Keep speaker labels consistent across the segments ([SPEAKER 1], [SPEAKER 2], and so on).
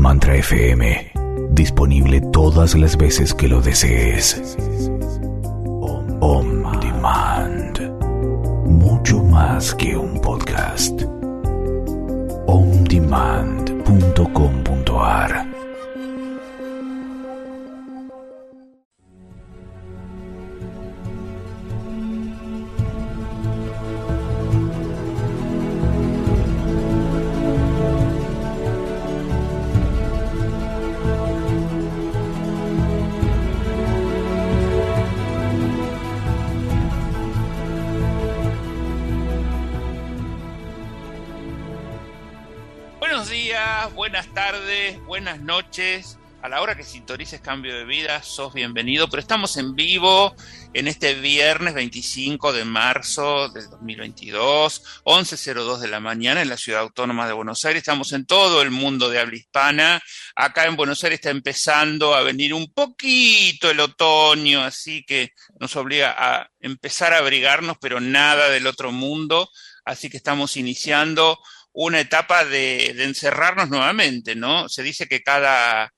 [SPEAKER 1] Mantra FM, disponible todas las veces que lo desees. On Demand, mucho más que un podcast. ondemand.com.ar.
[SPEAKER 2] Buenas tardes, buenas noches. A la hora que sintonices Cambio de Vida, sos bienvenido. Pero estamos en vivo en este viernes 25 de marzo del 2022, 11:02 de la mañana en la Ciudad Autónoma de Buenos Aires. Estamos en todo el mundo de habla hispana. Acá en Buenos Aires está empezando a venir un poquito el otoño, así que nos obliga a empezar a abrigarnos, pero nada del otro mundo. Así que estamos iniciando una etapa de encerrarnos nuevamente, ¿no? Se dice que cada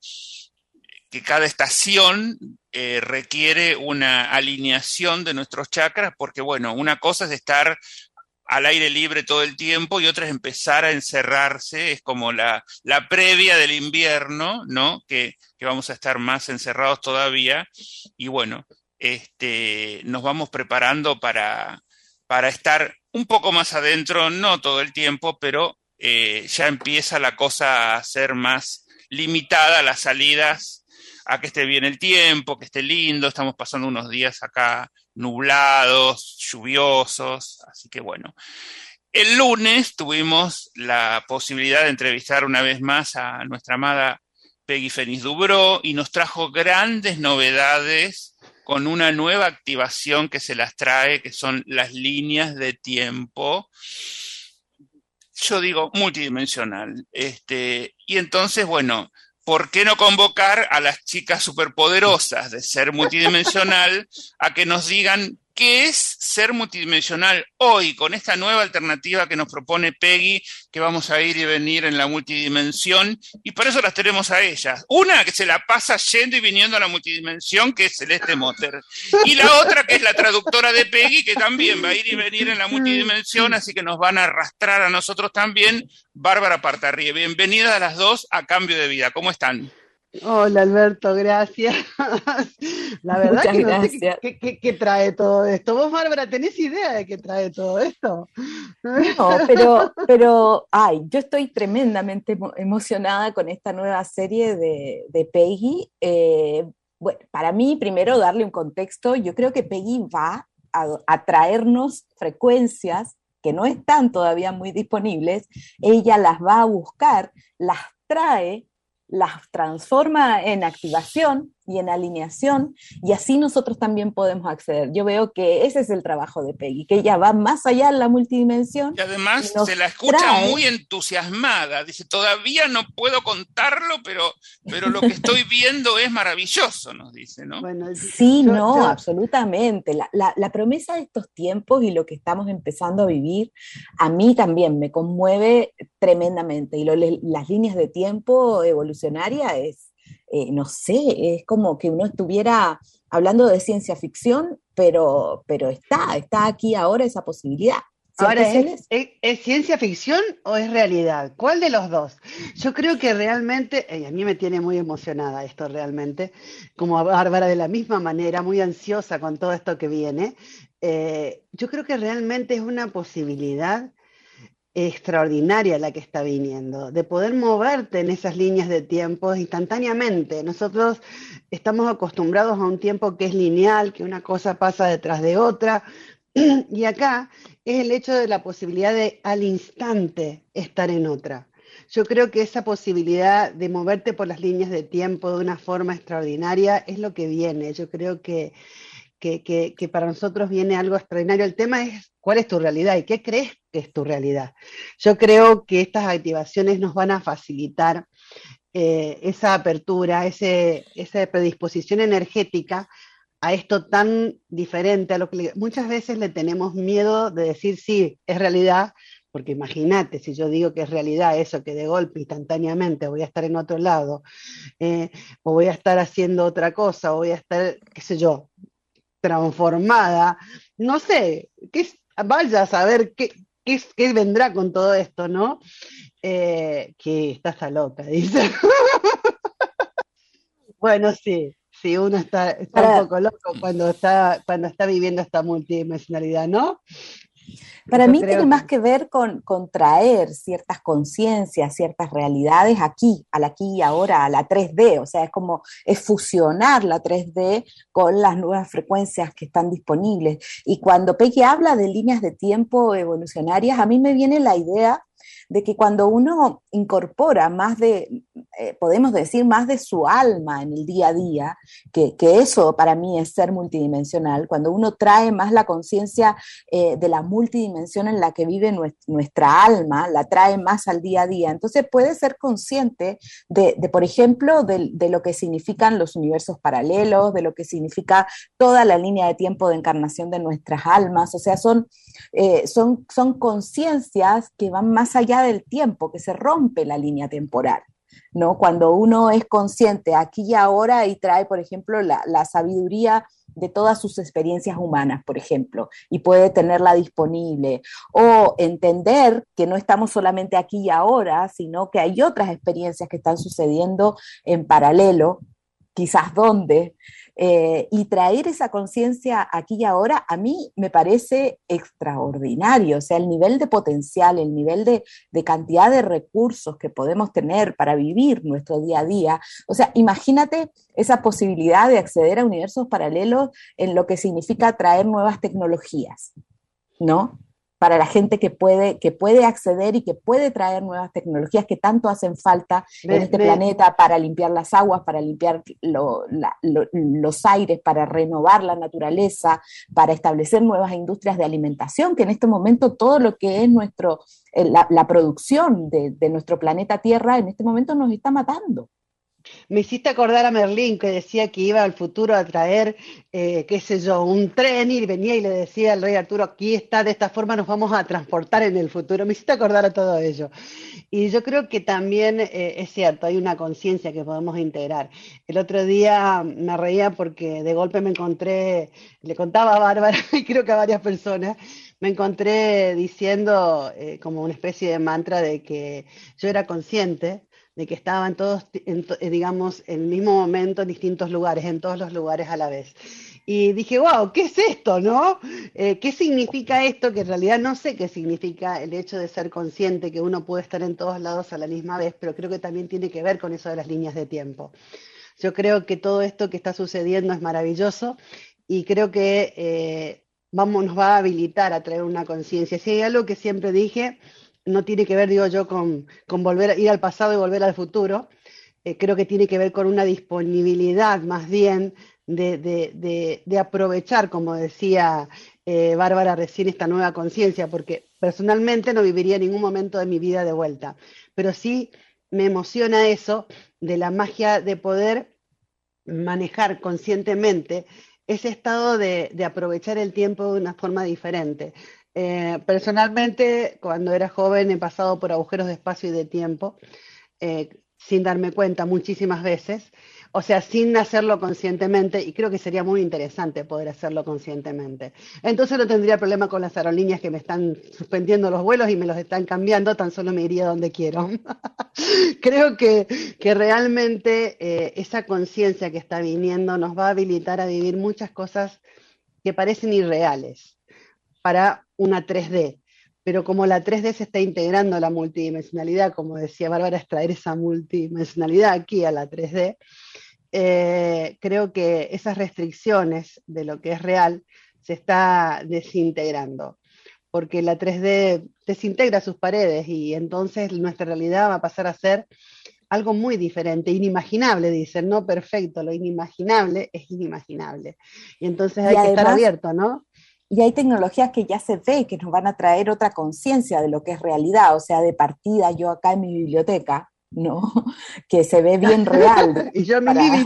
[SPEAKER 2] estación requiere una alineación de nuestros chakras, porque, bueno, una cosa es estar al aire libre todo el tiempo y otra es empezar a encerrarse, es como la previa del invierno, ¿no? Que vamos a estar más encerrados todavía, y bueno, nos vamos preparando para estar un poco más adentro, no todo el tiempo, pero ya empieza la cosa a ser más limitada, las salidas, a que esté bien el tiempo, que esté lindo. Estamos pasando unos días acá nublados, lluviosos, así que bueno. El lunes tuvimos la posibilidad de entrevistar una vez más a nuestra amada Peggy Fénix Dubrow y nos trajo grandes novedades con una nueva activación que se las trae, que son las líneas de tiempo, yo digo multidimensional. Y entonces, bueno, ¿por qué no convocar a las chicas superpoderosas de ser multidimensional a que nos digan qué es ser multidimensional hoy, con esta nueva alternativa que nos propone Peggy, que vamos a ir y venir en la multidimensión? Y por eso las tenemos a ellas. Una que se la pasa yendo y viniendo a la multidimensión, que es Celeste Motter. Y la otra que es la traductora de Peggy, que también va a ir y venir en la multidimensión, así que nos van a arrastrar a nosotros también. Bárbara Partarrie, bienvenidas a las dos a Cambio de Vida. ¿Cómo están?
[SPEAKER 3] Hola Alberto, gracias. La verdad
[SPEAKER 4] Muchas
[SPEAKER 3] que no
[SPEAKER 4] gracias.
[SPEAKER 3] sé qué trae todo esto. ¿Vos, Bárbara, tenés idea de qué trae todo esto?
[SPEAKER 4] No, ay, yo estoy tremendamente emocionada con esta nueva serie de Peggy. Bueno, para mí, primero darle un contexto. Yo creo que Peggy va a traernos frecuencias que no están todavía muy disponibles. Ella las va a buscar, las trae, las transforma en activación y en alineación, y así nosotros también podemos acceder. Yo veo que ese es el trabajo de Peggy, que ella va más allá de la multidimensión.
[SPEAKER 2] Y además
[SPEAKER 4] y
[SPEAKER 2] se la escucha muy entusiasmada. Dice, todavía no puedo contarlo, pero lo que estoy viendo es maravilloso, nos dice, ¿no?
[SPEAKER 3] Bueno,
[SPEAKER 4] Sí, absolutamente. La promesa de estos tiempos y lo que estamos empezando a vivir, a mí también me conmueve tremendamente. Y las líneas de tiempo evolucionaria no sé, es como que uno estuviera hablando de ciencia ficción, pero está aquí ahora esa posibilidad.
[SPEAKER 3] Ahora, ¿es ciencia ficción o es realidad? ¿Cuál de los dos? Yo creo que realmente, a mí me tiene muy emocionada esto realmente, como a Bárbara de la misma manera, muy ansiosa con todo esto que viene. Yo creo que realmente es una posibilidad extraordinaria la que está viniendo, de poder moverte en esas líneas de tiempo instantáneamente. Nosotros estamos acostumbrados a un tiempo que es lineal, que una cosa pasa detrás de otra, y acá es el hecho de la posibilidad de al instante estar en otra. Yo creo que esa posibilidad de moverte por las líneas de tiempo de una forma extraordinaria es lo que viene. Yo creo que para nosotros viene algo extraordinario. El tema es cuál es tu realidad y qué crees que es tu realidad. Yo creo que estas activaciones nos van a facilitar esa apertura, esa predisposición energética a esto tan diferente a lo que muchas veces le tenemos miedo de decir sí, es realidad, porque imagínate, si yo digo que es realidad eso, que de golpe, instantáneamente, voy a estar en otro lado, o voy a estar haciendo otra cosa, o voy a estar, qué sé yo, transformada, no sé, vaya a saber qué vendrá con todo esto, ¿no? Que está loca, dice. Bueno, sí, sí, uno está un
[SPEAKER 4] Para,
[SPEAKER 3] poco loco cuando está viviendo esta multidimensionalidad, ¿no?
[SPEAKER 4] Para
[SPEAKER 3] Yo
[SPEAKER 4] mí tiene
[SPEAKER 3] creo que
[SPEAKER 4] más que ver con traer ciertas conciencias, ciertas realidades aquí, al aquí y ahora, a la 3D, o sea, es fusionar la 3D con las nuevas frecuencias que están disponibles. Y cuando Peggy habla de líneas de tiempo evolucionarias, a mí me viene la idea de que cuando uno incorpora podemos decir, más de su alma en el día a día, que eso para mí es ser multidimensional, cuando uno trae más la conciencia de la multidimensión en la que vive nuestra alma, la trae más al día a día. Entonces puede ser consciente por ejemplo, de lo que significan los universos paralelos, de lo que significa toda la línea de tiempo de encarnación de nuestras almas. O sea, son conciencias que van más allá del tiempo, que se rompe la línea temporal, ¿no? Cuando uno es consciente aquí y ahora y trae, por ejemplo, la sabiduría de todas sus experiencias humanas, por ejemplo, y puede tenerla disponible, o entender que no estamos solamente aquí y ahora, sino que hay otras experiencias que están sucediendo en paralelo, quizás dónde, y traer esa conciencia aquí y ahora a mí me parece extraordinario, o sea, el nivel de potencial, el nivel de cantidad de recursos que podemos tener para vivir nuestro día a día, o sea, imagínate esa posibilidad de acceder a universos paralelos en lo que significa traer nuevas tecnologías, ¿no? Para la gente que puede acceder y que puede traer nuevas tecnologías que tanto hacen falta en este planeta para limpiar las aguas, para limpiar los aires, para renovar la naturaleza, para establecer nuevas industrias de alimentación, que en este momento todo lo que es la producción de nuestro planeta Tierra en este momento nos está matando.
[SPEAKER 3] Me hiciste acordar a Merlín, que decía que iba al futuro a traer, qué sé yo, un tren, y venía y le decía al rey Arturo, aquí está, de esta forma nos vamos a transportar en el futuro. Me hiciste acordar a todo ello. Y yo creo que también es cierto, hay una conciencia que podemos integrar. El otro día me reía porque de golpe me encontré, le contaba a Bárbara y creo que a varias personas, me encontré diciendo como una especie de mantra de que yo era consciente de que estaban todos, digamos, en el mismo momento en distintos lugares, en todos los lugares a la vez. Y dije, wow, ¿qué es esto, no? ¿Qué significa esto? Que en realidad no sé qué significa el hecho de ser consciente, que uno puede estar en todos lados a la misma vez, pero creo que también tiene que ver con eso de las líneas de tiempo. Yo creo que todo esto que está sucediendo es maravilloso y creo que nos va a habilitar a traer una conciencia. Si hay algo que siempre dije, no tiene que ver, digo yo, con volver a ir al pasado y volver al futuro. Creo que tiene que ver con una disponibilidad más bien de aprovechar, como decía Bárbara recién, esta nueva conciencia, porque personalmente no viviría ningún momento de mi vida de vuelta, pero sí me emociona eso de la magia de poder manejar conscientemente ese estado de aprovechar el tiempo de una forma diferente. Personalmente, cuando era joven, he pasado por agujeros de espacio y de tiempo, sin darme cuenta muchísimas veces, o sea, sin hacerlo conscientemente, y creo que sería muy interesante poder hacerlo conscientemente. Entonces no tendría problema con las aerolíneas que me están suspendiendo los vuelos y me los están cambiando, tan solo me iría donde quiero. Creo que realmente esa conciencia que está viniendo nos va a habilitar a vivir muchas cosas que parecen irreales para una 3D. Pero como la 3D se está integrando a la multidimensionalidad, como decía Bárbara, es traer esa multidimensionalidad aquí a la 3D, creo que esas restricciones de lo que es real se está desintegrando, porque la 3D desintegra sus paredes y entonces nuestra realidad va a pasar a ser algo muy diferente, inimaginable, dicen, no perfecto, lo inimaginable es inimaginable. Y entonces hay que estar abierto, ¿no?
[SPEAKER 4] Y hay tecnologías que ya se ve que nos van a traer otra conciencia de lo que es realidad, o sea, de partida, yo acá en mi biblioteca, ¿no? Que se ve bien real.
[SPEAKER 3] Y yo en mi
[SPEAKER 4] para...
[SPEAKER 3] living.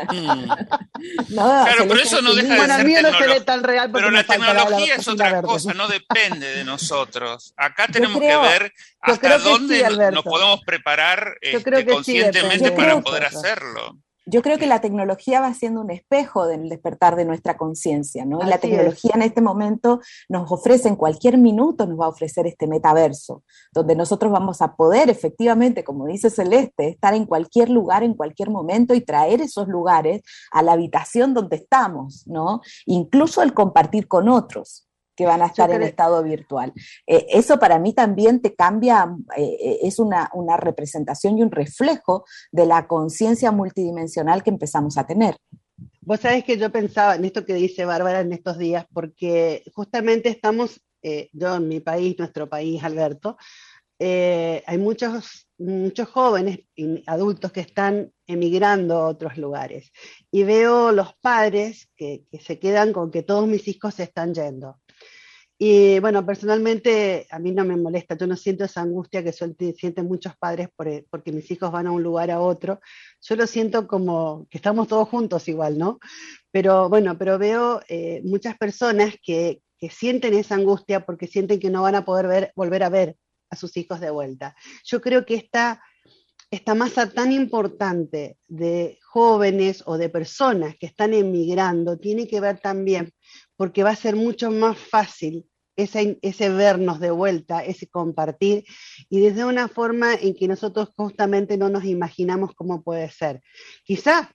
[SPEAKER 4] No,
[SPEAKER 2] claro, pero eso no deja de
[SPEAKER 3] Bueno, el
[SPEAKER 2] ser
[SPEAKER 3] mío no se ve
[SPEAKER 2] tecnología.
[SPEAKER 3] tan real porque
[SPEAKER 2] Pero
[SPEAKER 3] me
[SPEAKER 2] la
[SPEAKER 3] falta la
[SPEAKER 2] tecnología es
[SPEAKER 3] cocina
[SPEAKER 2] otra
[SPEAKER 3] verde.
[SPEAKER 2] cosa, no depende de nosotros. Acá
[SPEAKER 4] Yo
[SPEAKER 2] tenemos que
[SPEAKER 4] creo,
[SPEAKER 2] ver
[SPEAKER 3] Yo
[SPEAKER 2] hasta
[SPEAKER 3] creo que
[SPEAKER 2] dónde
[SPEAKER 3] sí,
[SPEAKER 2] nos
[SPEAKER 3] Alberto.
[SPEAKER 2] podemos preparar
[SPEAKER 3] Yo creo que sí
[SPEAKER 2] conscientemente
[SPEAKER 3] depende de
[SPEAKER 2] para
[SPEAKER 4] creo
[SPEAKER 2] poder
[SPEAKER 3] nosotros.
[SPEAKER 2] hacerlo.
[SPEAKER 4] yo creo que la tecnología va siendo un espejo del despertar de nuestra conciencia, ¿no? Y la
[SPEAKER 3] Así es.
[SPEAKER 4] tecnología en este momento nos ofrece, en cualquier minuto nos va a ofrecer este metaverso, donde nosotros vamos a poder efectivamente, como dice Celeste, estar en cualquier lugar, en cualquier momento y traer esos lugares a la habitación donde estamos, ¿no? Incluso el compartir con otros que van a
[SPEAKER 3] Yo
[SPEAKER 4] estar en
[SPEAKER 3] creo,
[SPEAKER 4] estado virtual. Eso para mí también te cambia, es una representación y un reflejo de la conciencia multidimensional que empezamos a tener.
[SPEAKER 3] vos sabés que yo pensaba en esto que dice Bárbara en estos días, porque justamente estamos, yo en mi país, nuestro país, Alberto, hay muchos jóvenes y adultos que están emigrando a otros lugares. Y veo los padres que se quedan con que todos mis hijos se están yendo. Y bueno, personalmente a mí no me molesta, yo no siento esa angustia que sienten muchos padres porque mis hijos van a un lugar a otro. Yo lo siento como que estamos todos juntos igual, ¿no? Pero bueno, pero veo muchas personas que sienten esa angustia porque sienten que no van a poder volver a ver a sus hijos de vuelta. Yo creo que esta masa tan importante de jóvenes o de personas que están emigrando tiene que ver también porque va a ser mucho más fácil ese vernos de vuelta, ese compartir, y desde una forma en que nosotros justamente no nos imaginamos cómo puede ser. Quizá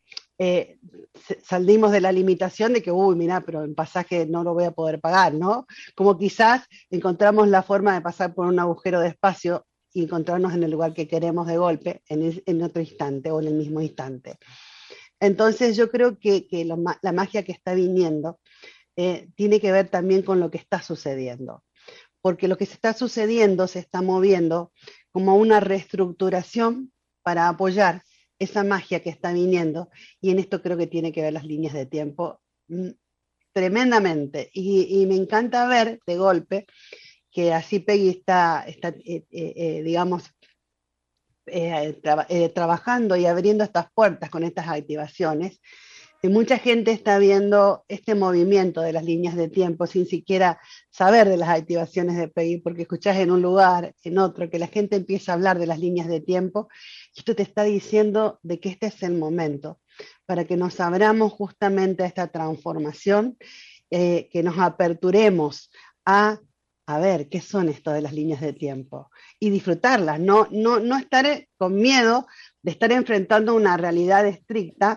[SPEAKER 3] salimos de la limitación de que, uy, mira, pero el pasaje no lo voy a poder pagar, ¿no? Como quizás encontramos la forma de pasar por un agujero de espacio y encontrarnos en el lugar que queremos de golpe, en otro instante o en el mismo instante. Entonces yo creo que la magia que está viniendo tiene que ver también con lo que está sucediendo, porque lo que se está sucediendo se está moviendo como una reestructuración para apoyar esa magia que está viniendo, y en esto creo que tiene que ver las líneas de tiempo tremendamente, y me encanta ver de golpe que así Peggy está digamos, trabajando y abriendo estas puertas con estas activaciones. Y mucha gente está viendo este movimiento de las líneas de tiempo sin siquiera saber de las activaciones de Peggy, porque escuchás en un lugar, en otro, que la gente empieza a hablar de las líneas de tiempo, y esto te está diciendo de que este es el momento para que nos abramos justamente a esta transformación, que nos aperturemos a ver qué son esto de las líneas de tiempo y disfrutarlas, no estar con miedo de estar enfrentando una realidad estricta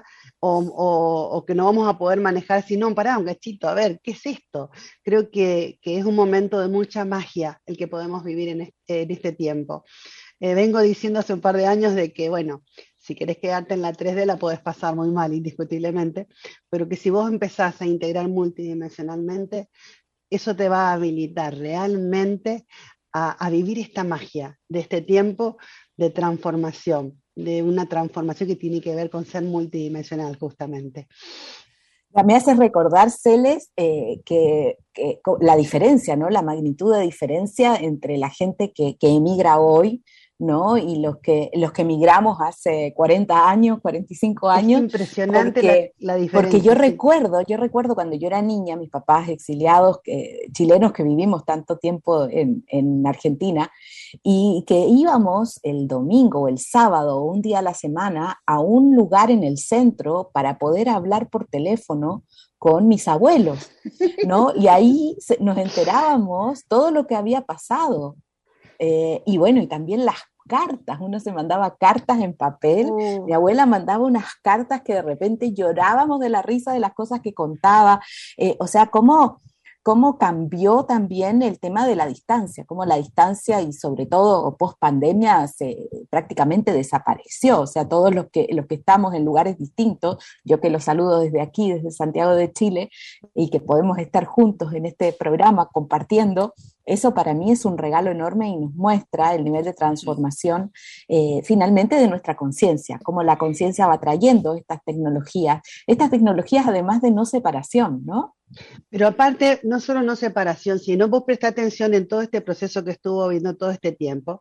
[SPEAKER 3] o que no vamos a poder manejar, sino pará un cachito, a ver, ¿qué es esto? Creo que es un momento de mucha magia el que podemos vivir en este tiempo. Vengo diciendo hace un par de años de que, bueno, si querés quedarte en la 3D la podés pasar muy mal, indiscutiblemente, pero que si vos empezás a integrar multidimensionalmente, eso te va a habilitar realmente a vivir esta magia de este tiempo de transformación, de una transformación que tiene que ver con ser multidimensional justamente.
[SPEAKER 4] Me hace recordar, Celes, que la diferencia, ¿no? La magnitud de diferencia entre la gente que emigra hoy, ¿no? Y los que emigramos hace 40 años, 45 años.
[SPEAKER 3] Es impresionante la diferencia.
[SPEAKER 4] Porque yo recuerdo cuando yo era niña, mis papás exiliados, chilenos que vivimos tanto tiempo en Argentina, y que íbamos el domingo o el sábado o un día a la semana a un lugar en el centro para poder hablar por teléfono con mis abuelos, ¿no? Y ahí nos enterábamos todo lo que había pasado. Y bueno, y también las cartas, uno se mandaba cartas en papel, mi abuela mandaba unas cartas que de repente llorábamos de la risa de las cosas que contaba, o sea, cómo cambió también el tema de la distancia, cómo la distancia y sobre todo post pandemia prácticamente desapareció, o sea, todos los que estamos en lugares distintos, yo que los saludo desde aquí, desde Santiago de Chile, y que podemos estar juntos en este programa compartiendo, eso para mí es un regalo enorme y nos muestra el nivel de transformación finalmente de nuestra conciencia, cómo la conciencia va trayendo estas tecnologías además de no separación, ¿no?
[SPEAKER 3] Pero aparte, no solo no separación, sino vos prestá atención en todo este proceso que estuvo viendo todo este tiempo,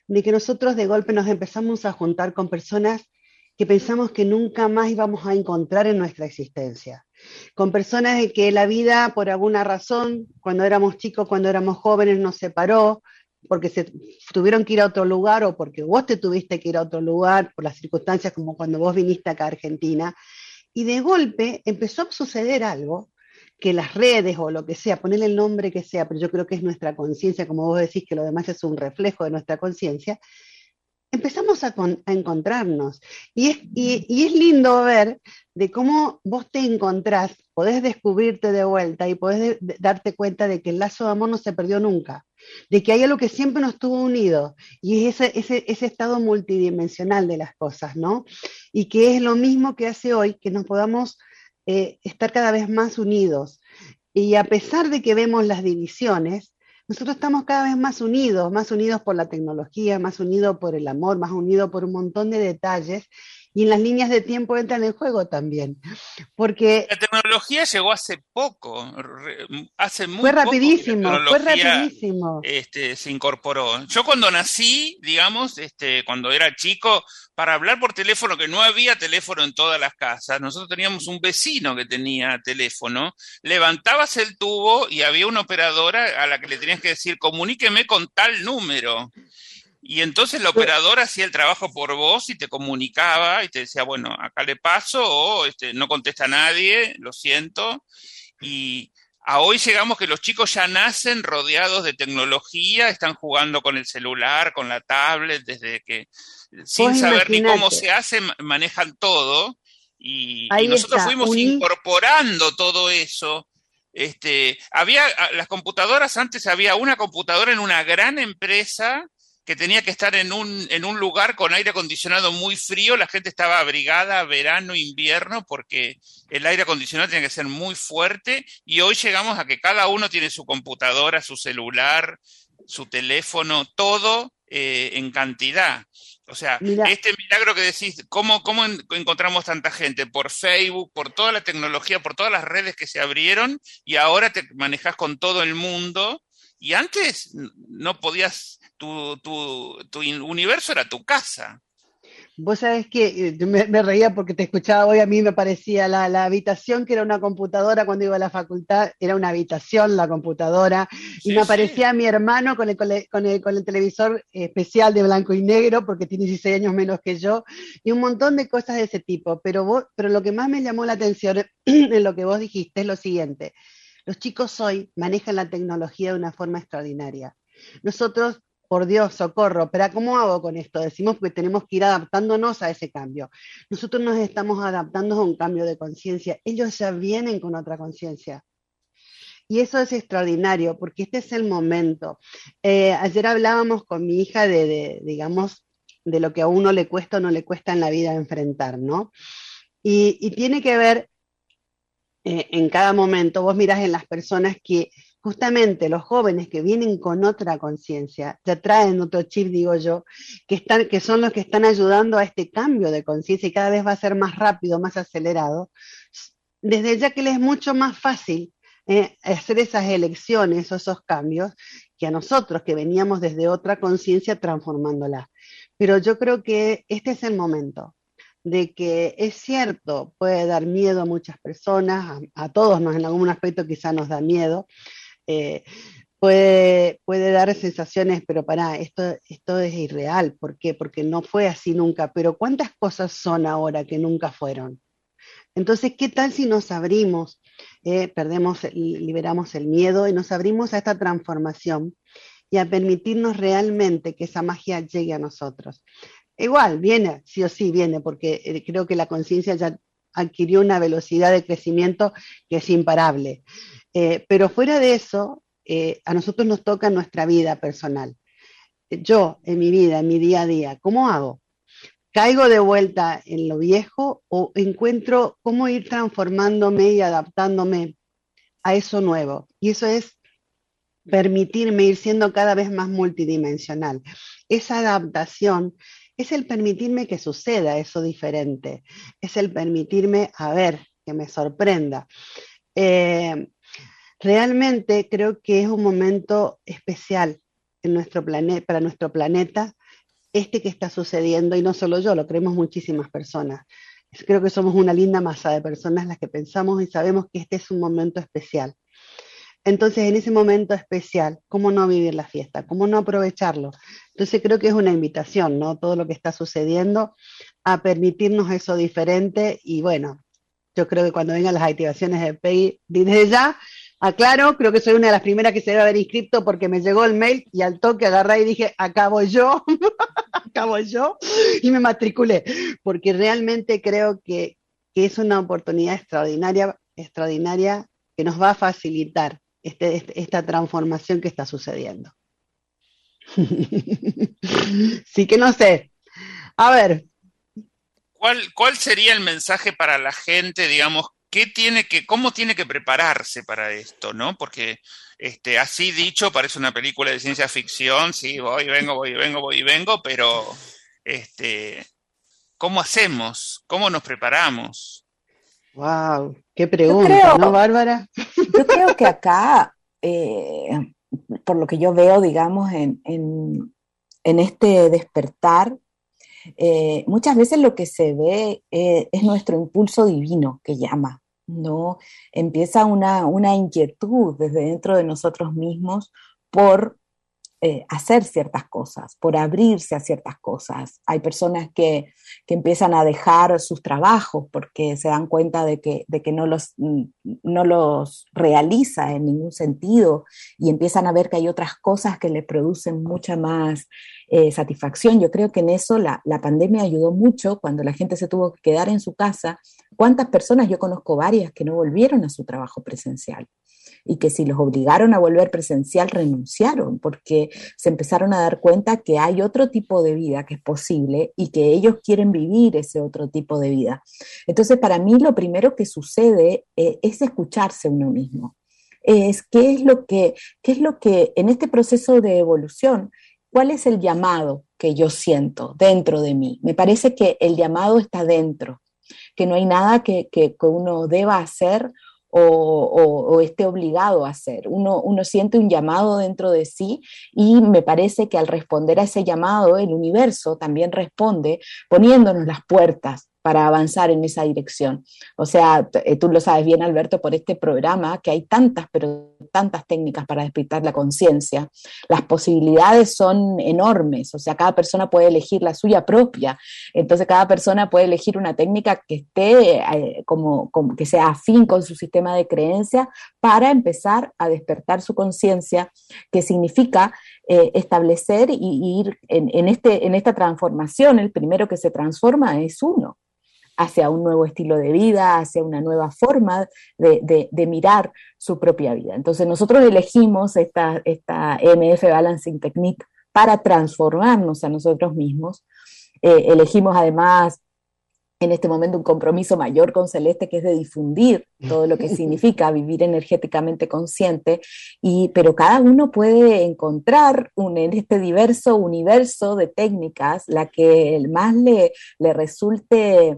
[SPEAKER 3] de que nosotros de golpe nos empezamos a juntar con personas que pensamos que nunca más íbamos a encontrar en nuestra existencia, con personas de que la vida, por alguna razón, cuando éramos chicos, cuando éramos jóvenes, nos separó, porque se tuvieron que ir a otro lugar o porque vos te tuviste que ir a otro lugar, por las circunstancias como cuando vos viniste acá a Argentina, y de golpe empezó a suceder algo que las redes o lo que sea, ponerle el nombre que sea, pero yo creo que es nuestra conciencia, como vos decís, que lo demás es un reflejo de nuestra conciencia, empezamos a encontrarnos. Y es lindo ver de cómo vos te encontrás, podés descubrirte de vuelta y podés darte cuenta de que el lazo de amor no se perdió nunca, de que hay algo que siempre nos tuvo unidos, y es ese estado multidimensional de las cosas, ¿no? Y que es lo mismo que hace hoy que nos podamos estar cada vez más unidos. Y a pesar de que vemos las divisiones, nosotros estamos cada vez más unidos por la tecnología, más unidos por el amor, más unidos por un montón de detalles, y en las líneas de tiempo entran en juego también, porque
[SPEAKER 2] La tecnología llegó hace poco, hace
[SPEAKER 3] fue
[SPEAKER 2] muy poco que la
[SPEAKER 3] rapidísimo, fue
[SPEAKER 2] tecnología
[SPEAKER 3] rapidísimo.
[SPEAKER 2] se incorporó. Yo cuando nací, digamos, cuando era chico, para hablar por teléfono, que no había teléfono en todas las casas, nosotros teníamos un vecino que tenía teléfono, levantabas el tubo y había una operadora a la que le tenías que decir, comuníqueme con tal número. Y entonces la operadora hacía el trabajo por vos y te comunicaba y te decía, bueno, acá le paso o no contesta nadie, lo siento. Y a hoy llegamos que los chicos ya nacen rodeados de tecnología, están jugando con el celular, con la tablet, desde que
[SPEAKER 3] Vos
[SPEAKER 2] sin saber ni cómo
[SPEAKER 3] imaginate,
[SPEAKER 2] se hace, manejan todo. Y
[SPEAKER 3] ahí
[SPEAKER 2] nosotros
[SPEAKER 3] está,
[SPEAKER 2] fuimos incorporando todo eso. Las computadoras, antes había una computadora en una gran empresa que tenía que estar en un lugar con aire acondicionado muy frío, la gente estaba abrigada verano, invierno, porque el aire acondicionado tenía que ser muy fuerte, y hoy llegamos a que cada uno tiene su computadora, su celular, su teléfono, todo en cantidad. O sea,
[SPEAKER 3] mira,
[SPEAKER 2] este milagro que decís, ¿cómo encontramos tanta gente? Por Facebook, por toda la tecnología, por todas las redes que se abrieron, y ahora te manejas con todo el mundo. Y antes no podías, tu universo era tu casa.
[SPEAKER 3] vos sabés que me reía porque te escuchaba hoy, a mí me parecía la habitación que era una computadora cuando iba a la facultad, era una habitación la computadora, y
[SPEAKER 2] Sí,
[SPEAKER 3] me
[SPEAKER 2] sí.
[SPEAKER 3] aparecía mi hermano con el televisor especial de blanco y negro, porque tiene 16 años menos que yo, y un montón de cosas de ese tipo. Pero lo que más me llamó la atención en lo que vos dijiste es lo siguiente: los chicos hoy manejan la tecnología de una forma extraordinaria. Nosotros, por Dios, socorro, pero ¿cómo hago con esto? Decimos que tenemos que ir adaptándonos a ese cambio. Nosotros nos estamos adaptando a un cambio de conciencia. Ellos ya vienen con otra conciencia. Y eso es extraordinario, porque este es el momento. Ayer hablábamos con mi hija digamos, de lo que a uno le cuesta o no le cuesta en la vida enfrentar, ¿no? Y tiene que ver en cada momento, vos mirás en las personas que justamente los jóvenes que vienen con otra conciencia, ya traen otro chip, digo yo, que son los que están ayudando a este cambio de conciencia, y cada vez va a ser más rápido, más acelerado, desde ya que les es mucho más fácil hacer esas elecciones o esos cambios que a nosotros que veníamos desde otra conciencia transformándola. Pero yo creo que este es el momento de que es cierto, puede dar miedo a muchas personas, a todos nos en algún aspecto quizá nos da miedo, eh, puede dar sensaciones, pero esto es irreal. ¿Por qué? Porque no fue así nunca, pero ¿cuántas cosas son ahora que nunca fueron? Entonces, ¿qué tal si nos abrimos, liberamos el miedo y nos abrimos a esta transformación y a permitirnos realmente que esa magia llegue a nosotros? Igual, viene, sí o sí viene, porque creo que la conciencia ya adquirió una velocidad de crecimiento que es imparable. Pero fuera de eso, a nosotros nos toca nuestra vida personal. Yo, en mi vida, en mi día a día, ¿cómo hago? ¿Caigo de vuelta en lo viejo o encuentro cómo ir transformándome y adaptándome a eso nuevo? Y eso es permitirme ir siendo cada vez más multidimensional. Esa adaptación es el permitirme que suceda eso diferente, es el permitirme a ver, que me sorprenda. Eh, Realmente creo que es un momento especial en nuestro para nuestro planeta, que está sucediendo, y no solo yo, lo creemos muchísimas personas. Creo que somos una linda masa de personas las que pensamos y sabemos que este es un momento especial. Entonces, en ese momento especial, ¿cómo no vivir la fiesta? ¿Cómo no aprovecharlo? Entonces, creo que es una invitación, ¿no? Todo lo que está sucediendo, a permitirnos eso diferente. Y bueno, yo creo que cuando vengan las activaciones de Peggy, desde ya, aclaro, creo que soy una de las primeras que se debe haber inscrito porque me llegó el mail y al toque agarré y dije, acá voy yo, acá voy yo, y me matriculé, porque realmente creo que es una oportunidad extraordinaria, extraordinaria, que nos va a facilitar esta transformación que está sucediendo. Sí que no sé. A ver.
[SPEAKER 2] ¿Cuál sería el mensaje para la gente, digamos, cómo tiene que prepararse para esto, ¿no? Porque así dicho parece una película de ciencia ficción, sí, voy, vengo, pero ¿cómo hacemos? ¿Cómo nos preparamos?
[SPEAKER 3] Wow, qué pregunta, ¿no, Bárbara?
[SPEAKER 4] Yo creo que acá, por lo que yo veo, digamos, en este despertar, muchas veces lo que se ve es nuestro impulso divino que llama, ¿no? Empieza una inquietud desde dentro de nosotros mismos por hacer ciertas cosas, por abrirse a ciertas cosas. Hay personas que empiezan a dejar sus trabajos porque se dan cuenta de que no los realiza en ningún sentido y empiezan a ver que hay otras cosas que les producen mucha más satisfacción. Yo creo que en eso la pandemia ayudó mucho cuando la gente se tuvo que quedar en su casa. ¿Cuántas personas? Yo conozco varias que no volvieron a su trabajo presencial y que si los obligaron a volver presencial renunciaron porque se empezaron a dar cuenta que hay otro tipo de vida que es posible y que ellos quieren vivir ese otro tipo de vida. Entonces, para mí lo primero que sucede es escucharse uno mismo. ¿Qué es lo que en este proceso de evolución, cuál es el llamado que yo siento dentro de mí? Me parece que el llamado está dentro, que no hay nada que uno deba hacer o esté obligado a hacer. Uno siente un llamado dentro de sí y me parece que al responder a ese llamado, el universo también responde poniéndonos las puertas para avanzar en esa dirección. O sea, tú lo sabes bien, Alberto, por este programa, que hay tantas, pero tantas técnicas para despertar la conciencia. Las posibilidades son enormes, o sea, cada persona puede elegir la suya propia. Entonces, cada persona puede elegir una técnica que esté como que sea afín con su sistema de creencia para empezar a despertar su conciencia, que significa establecer y ir en esta transformación. El primero que se transforma es uno, hacia un nuevo estilo de vida, hacia una nueva forma de mirar su propia vida. Entonces nosotros elegimos esta EMF Balancing Technique para transformarnos a nosotros mismos. Elegimos además en este momento un compromiso mayor con Celeste, que es de difundir todo lo que significa vivir energéticamente consciente, pero cada uno puede encontrar en este diverso universo de técnicas la que más le resulte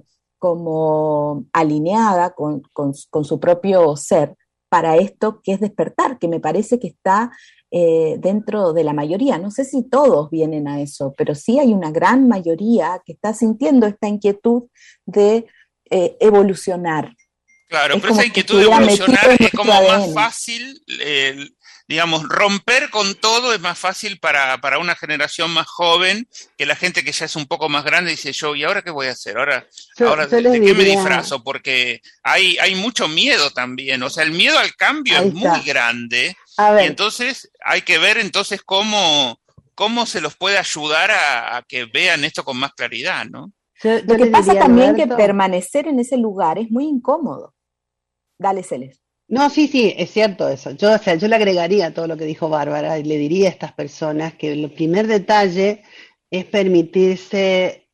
[SPEAKER 4] como alineada con su propio ser para esto que es despertar, que me parece que está dentro de la mayoría. No sé si todos vienen a eso, pero sí hay una gran mayoría que está sintiendo esta inquietud de evolucionar.
[SPEAKER 2] Claro, pero esa inquietud de evolucionar es como más fácil, digamos, romper con todo es más fácil para una generación más joven que la gente que ya es un poco más grande dice ¿y ahora qué voy a hacer? ¿Ahora de qué me disfrazo? Porque hay mucho miedo también, o sea, el miedo al cambio es muy grande y entonces hay que ver entonces cómo se los puede ayudar a que vean esto con más claridad, ¿no?
[SPEAKER 4] Lo que pasa también es que permanecer en ese lugar es muy incómodo. Dale, Celeste.
[SPEAKER 3] No, sí, es cierto eso. Yo le agregaría todo lo que dijo Bárbara y le diría a estas personas que el primer detalle es permitirse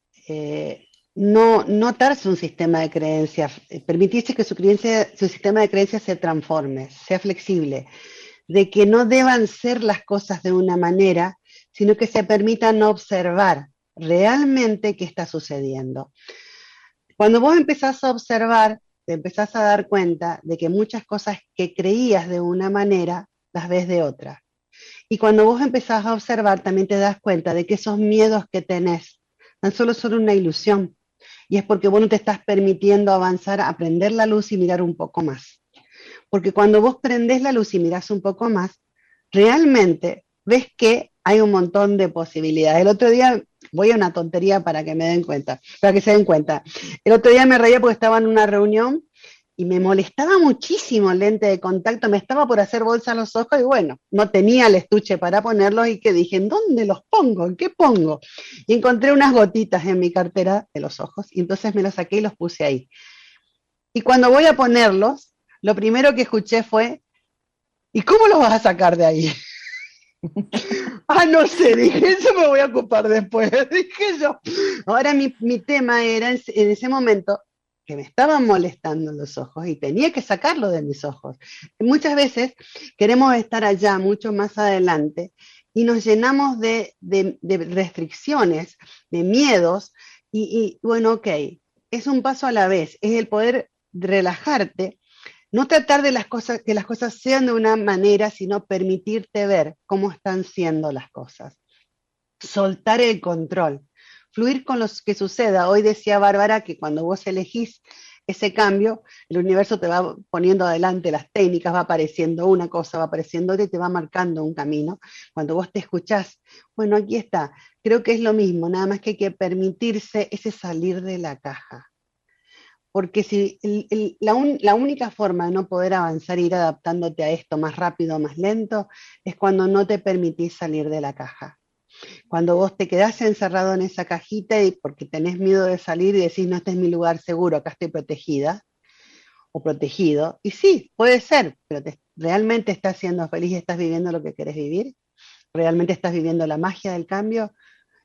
[SPEAKER 3] no atarse a un sistema de creencias, permitirse que su sistema de creencias se transforme, sea flexible, de que no deban ser las cosas de una manera, sino que se permitan observar realmente qué está sucediendo. Cuando vos empezás a observar, te empezás a dar cuenta de que muchas cosas que creías de una manera, las ves de otra. Y cuando vos empezás a observar, también te das cuenta de que esos miedos que tenés tan solo son una ilusión. Y es porque vos no te estás permitiendo avanzar, a prender la luz y mirar un poco más. Porque cuando vos prendés la luz y mirás un poco más, realmente ves que hay un montón de posibilidades. El otro día, voy a una tontería para que me den cuenta, para que se den cuenta. El otro día me reía porque estaba en una reunión y me molestaba muchísimo el lente de contacto, me estaba por hacer bolsa a los ojos y bueno, no tenía el estuche para ponerlos y que dije, ¿en dónde los pongo? ¿En qué pongo? Y encontré unas gotitas en mi cartera de los ojos y entonces me los saqué y los puse ahí. Y cuando voy a ponerlos, lo primero que escuché fue, ¿y cómo los vas a sacar de ahí? Ah, no sé, dije, eso me voy a ocupar después, dije yo. Ahora mi tema era en ese momento que me estaban molestando los ojos y tenía que sacarlo de mis ojos. Muchas veces queremos estar allá, mucho más adelante, y nos llenamos de restricciones, de miedos, y bueno, ok, es un paso a la vez, es el poder relajarte, no tratar de que las cosas sean de una manera, sino permitirte ver cómo están siendo las cosas. Soltar el control, fluir con lo que suceda. Hoy decía Bárbara que cuando vos elegís ese cambio, el universo te va poniendo adelante las técnicas, va apareciendo una cosa, va apareciendo otra y te va marcando un camino. Cuando vos te escuchás, bueno, aquí está. Creo que es lo mismo, nada más que hay que permitirse ese salir de la caja. Porque si la única forma de no poder avanzar e ir adaptándote a esto más rápido o más lento es cuando no te permitís salir de la caja. Cuando vos te quedás encerrado en esa cajita y porque tenés miedo de salir y decís, no, este es mi lugar seguro, acá estoy protegida o protegido. Y sí, puede ser, pero ¿realmente estás siendo feliz y estás viviendo lo que querés vivir? ¿Realmente estás viviendo la magia del cambio?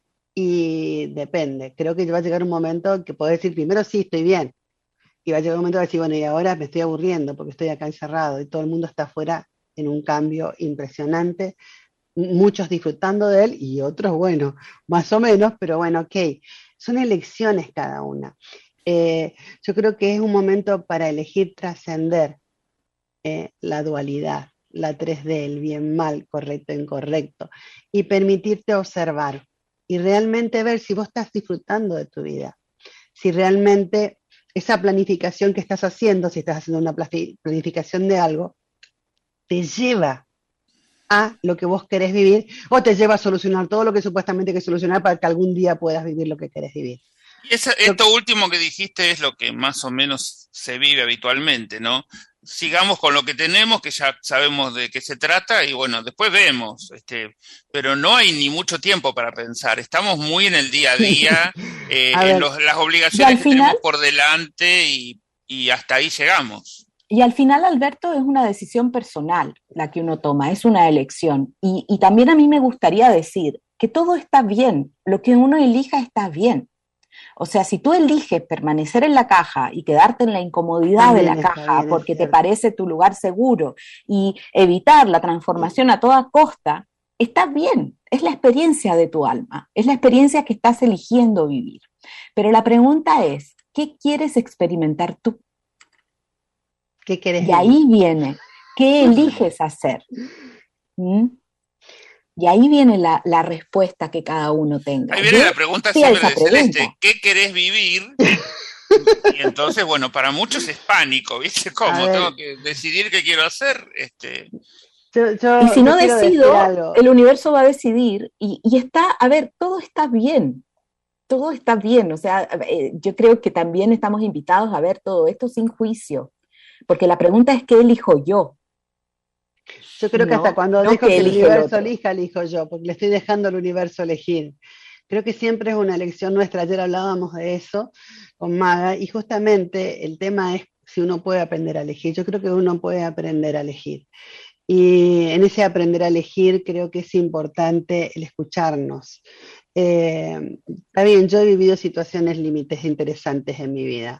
[SPEAKER 3] Y depende. Creo que va a llegar un momento que podés decir, primero sí, estoy bien. Y va a llegar un momento de decir, bueno, y ahora me estoy aburriendo porque estoy acá encerrado y todo el mundo está afuera en un cambio impresionante, muchos disfrutando de él y otros, bueno, más o menos, pero bueno, ok, son elecciones cada una. Yo creo que es un momento para elegir trascender la dualidad, la 3D, el bien mal, correcto, incorrecto, y permitirte observar y realmente ver si vos estás disfrutando de tu vida, si realmente esa planificación que estás haciendo, si estás haciendo una planificación de algo, te lleva a lo que vos querés vivir o te lleva a solucionar todo lo que supuestamente hay que solucionar para que algún día puedas vivir lo que querés vivir.
[SPEAKER 2] Y esto último que dijiste es lo que más o menos se vive habitualmente, ¿no? Sigamos con lo que tenemos, que ya sabemos de qué se trata, y bueno, después vemos, pero no hay ni mucho tiempo para pensar, estamos muy en el día a día, las obligaciones que tenemos por delante y hasta ahí llegamos.
[SPEAKER 4] Y al final, Alberto, es una decisión personal la que uno toma, es una elección. Y también a mí me gustaría decir que todo está bien, lo que uno elija está bien. O sea, si tú eliges permanecer en la caja y quedarte en la incomodidad de la caja porque te parece tu lugar seguro y evitar la transformación a toda costa, está bien, es la experiencia de tu alma, es la experiencia que estás eligiendo vivir. Pero la pregunta es, ¿qué quieres experimentar tú?
[SPEAKER 3] ¿Qué querés
[SPEAKER 4] vivir? Ahí viene, ¿qué eliges hacer? ¿Mm? Y ahí viene la respuesta que cada uno tenga.
[SPEAKER 2] Ahí viene la pregunta siempre de Celeste, ¿qué querés vivir? Y entonces, bueno, para muchos es pánico, ¿viste? ¿Cómo? Tengo que decidir qué quiero hacer.
[SPEAKER 4] Y si no decido, el universo va a decidir y está, a ver, todo está bien. Todo está bien, o sea, yo creo que también estamos invitados a ver todo esto sin juicio, porque la pregunta es ¿qué elijo yo?
[SPEAKER 3] Yo creo que hasta cuando dejo que el universo elija, elijo yo, porque le estoy dejando al universo elegir. Creo que siempre es una elección nuestra. Ayer hablábamos de eso con Maga, y justamente el tema es si uno puede aprender a elegir. Yo creo que uno puede aprender a elegir. Y en ese aprender a elegir creo que es importante el escucharnos. Está bien, yo he vivido situaciones límites interesantes en mi vida,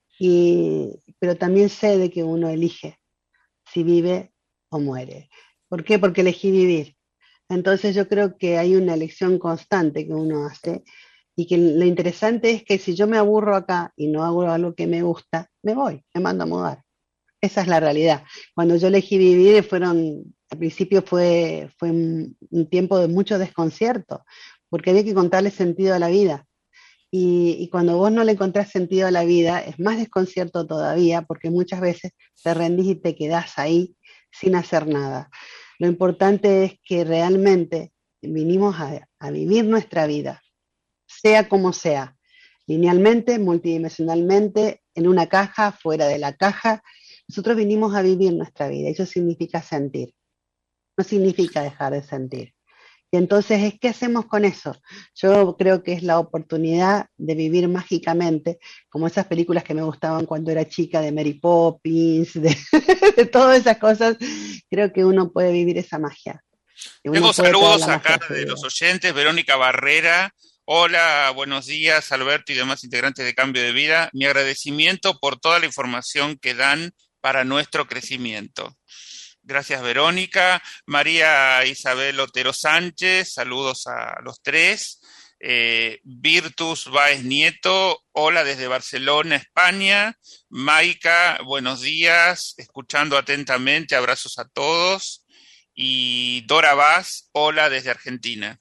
[SPEAKER 3] pero también sé de que uno elige si vive o muere. ¿Por qué? Porque elegí vivir. Entonces yo creo que hay una elección constante que uno hace y que lo interesante es que si yo me aburro acá y no hago algo que me gusta, me voy, me mando a mudar. Esa es la realidad. Cuando yo elegí vivir, al principio fue un tiempo de mucho desconcierto, porque había que encontrarle sentido a la vida. Y cuando vos no le encontrás sentido a la vida, es más desconcierto todavía, porque muchas veces te rendís y te quedás ahí sin hacer nada. Lo importante es que realmente vinimos a vivir nuestra vida, sea como sea, linealmente, multidimensionalmente, en una caja, fuera de la caja. Nosotros vinimos a vivir nuestra vida, eso significa sentir, no significa dejar de sentir. Y entonces, ¿qué hacemos con eso? Yo creo que es la oportunidad de vivir mágicamente, como esas películas que me gustaban cuando era chica, de Mary Poppins, de todas esas cosas. Creo que uno puede vivir esa magia. Que uno
[SPEAKER 2] Tengo
[SPEAKER 3] puede traer
[SPEAKER 2] saludos
[SPEAKER 3] la magia
[SPEAKER 2] acá
[SPEAKER 3] a su
[SPEAKER 2] de
[SPEAKER 3] vida.
[SPEAKER 2] los oyentes. Verónica Barrera. Hola, buenos días, Alberto y demás integrantes de Cambio de Vida. Mi agradecimiento por toda la información que dan para nuestro crecimiento. Gracias, Verónica. María Isabel Otero Sánchez, saludos a los tres. Virtus Báez Nieto, hola desde Barcelona, España. Maika, buenos días, escuchando atentamente, abrazos a todos. Y Dora Vaz, hola desde Argentina.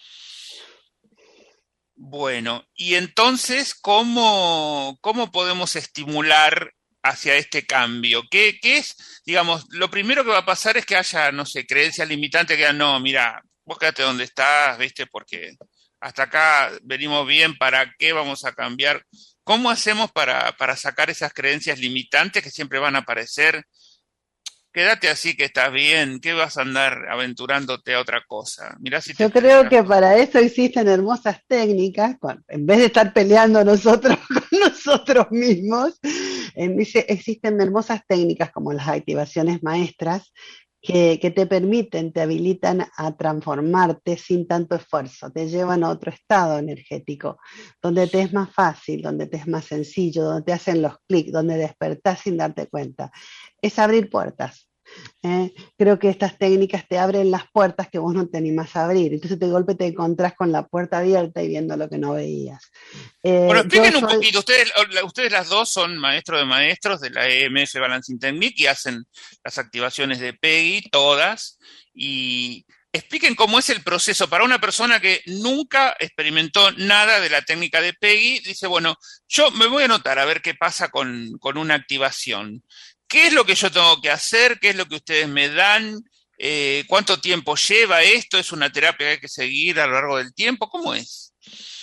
[SPEAKER 2] Bueno, y entonces, ¿cómo podemos estimular hacia este cambio? ¿Qué es, digamos, lo primero que va a pasar es que haya, no sé, creencias limitantes que digan, no, mira, vos quédate donde estás, ¿viste? Porque hasta acá venimos bien, ¿para qué vamos a cambiar? ¿Cómo hacemos para sacar esas creencias limitantes que siempre van a aparecer? Quédate así que estás bien, ¿qué vas a andar aventurándote a otra cosa? Mirá si te
[SPEAKER 3] Yo creo
[SPEAKER 2] estresas
[SPEAKER 3] que
[SPEAKER 2] con...
[SPEAKER 3] para eso existen hermosas técnicas, en vez de estar peleando nosotros con nosotros mismos, existen hermosas técnicas como las activaciones maestras que te permiten, te habilitan a transformarte sin tanto esfuerzo, te llevan a otro estado energético, donde te es más fácil, donde te es más sencillo, donde te hacen los clics, donde despertás sin darte cuenta. Es abrir puertas. Creo que estas técnicas te abren las puertas que vos no te animás a abrir. Entonces de golpe te encontrás con la puerta abierta y viendo lo que no veías.
[SPEAKER 2] Bueno,
[SPEAKER 3] Yo
[SPEAKER 2] expliquen un
[SPEAKER 3] soy,
[SPEAKER 2] poquito, ustedes las dos son maestros de maestros de la EMF Balancing Technique y hacen las activaciones de PEGI, todas, y expliquen cómo es el proceso para una persona que nunca experimentó nada de la técnica de PEGI, dice, bueno, yo me voy a anotar a ver qué pasa con una activación. ¿Qué es lo que yo tengo que hacer? ¿Qué es lo que ustedes me dan? ¿Cuánto tiempo lleva esto? ¿Es una terapia que hay que seguir a lo largo del tiempo? ¿Cómo es?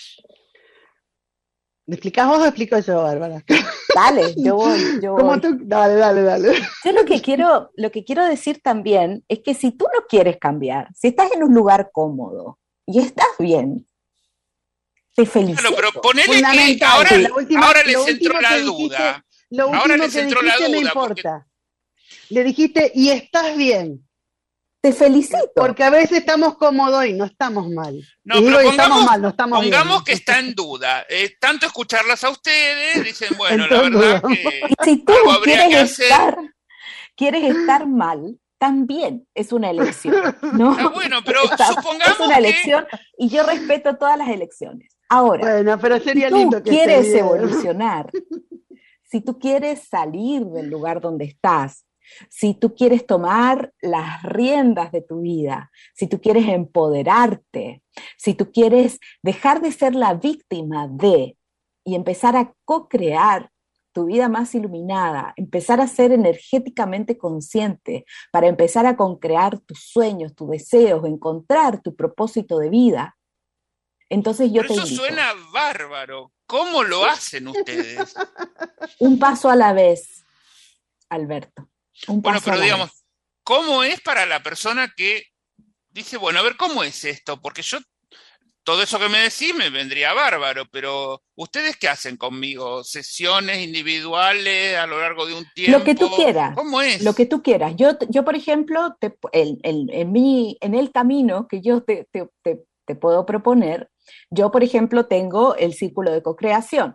[SPEAKER 3] ¿me explicás vos o explico yo, Bárbara?
[SPEAKER 4] Dale, yo voy, yo
[SPEAKER 3] ¿Cómo
[SPEAKER 4] voy.
[SPEAKER 3] tú? Dale, dale, dale.
[SPEAKER 4] Yo lo que quiero decir también es que si tú no quieres cambiar, si estás en un lugar cómodo y estás bien, te
[SPEAKER 2] Claro, pero
[SPEAKER 4] felicito.
[SPEAKER 2] ponele que
[SPEAKER 3] Fundamental.
[SPEAKER 2] ahora
[SPEAKER 3] Lo
[SPEAKER 2] les entró
[SPEAKER 3] último
[SPEAKER 2] la
[SPEAKER 3] que dijiste,
[SPEAKER 2] duda.
[SPEAKER 3] lo
[SPEAKER 2] Ahora
[SPEAKER 3] último
[SPEAKER 2] les
[SPEAKER 3] que
[SPEAKER 2] entró la
[SPEAKER 3] dijiste me
[SPEAKER 2] duda, porque
[SPEAKER 3] importa. Le dijiste, y estás bien.
[SPEAKER 4] Te felicito.
[SPEAKER 3] Porque a veces estamos cómodos y no estamos mal. Y
[SPEAKER 2] no,
[SPEAKER 3] digo,
[SPEAKER 2] pero
[SPEAKER 3] y estamos mal, no estamos
[SPEAKER 2] pongamos
[SPEAKER 3] bien.
[SPEAKER 2] que está en duda. Tanto escucharlas a ustedes, dicen, bueno, la
[SPEAKER 3] Entonces,
[SPEAKER 2] verdad
[SPEAKER 3] dudamos.
[SPEAKER 2] que
[SPEAKER 4] Y si tú
[SPEAKER 2] algo habría que hacer.
[SPEAKER 4] quieres estar mal, también es una elección, ¿no?
[SPEAKER 2] Está bueno, pero
[SPEAKER 4] Es
[SPEAKER 2] supongamos
[SPEAKER 4] una
[SPEAKER 2] que,
[SPEAKER 4] elección y yo respeto todas las elecciones. Ahora,
[SPEAKER 3] Bueno, pero
[SPEAKER 4] si
[SPEAKER 3] sería
[SPEAKER 4] tú
[SPEAKER 3] lindo que esté
[SPEAKER 4] quieres
[SPEAKER 3] bien.
[SPEAKER 4] evolucionar, si tú quieres salir del lugar donde estás, si tú quieres tomar las riendas de tu vida, si tú quieres empoderarte, si tú quieres dejar de ser la víctima de y empezar a co-crear tu vida más iluminada, empezar a ser energéticamente consciente para empezar a concrear tus sueños, tus deseos, encontrar tu propósito de vida, entonces yo
[SPEAKER 2] pero
[SPEAKER 4] te
[SPEAKER 2] eso
[SPEAKER 4] invito.
[SPEAKER 2] suena bárbaro. ¿Cómo lo hacen ustedes?
[SPEAKER 4] Un paso a la vez, Alberto. Un
[SPEAKER 2] Bueno,
[SPEAKER 4] paso a
[SPEAKER 2] pero
[SPEAKER 4] la
[SPEAKER 2] digamos,
[SPEAKER 4] vez.
[SPEAKER 2] ¿cómo es para la persona que dice, bueno, a ver, ¿cómo es esto? Porque yo, todo eso que me decís me vendría bárbaro, pero ¿ustedes qué hacen conmigo? ¿Sesiones individuales a lo largo de un
[SPEAKER 4] Lo que
[SPEAKER 2] tiempo?
[SPEAKER 4] tú quieras,
[SPEAKER 2] ¿Cómo
[SPEAKER 4] lo que
[SPEAKER 2] es?
[SPEAKER 4] tú quieras. Yo por ejemplo, en el camino que yo te puedo proponer, yo, por ejemplo, tengo el círculo de co-creación,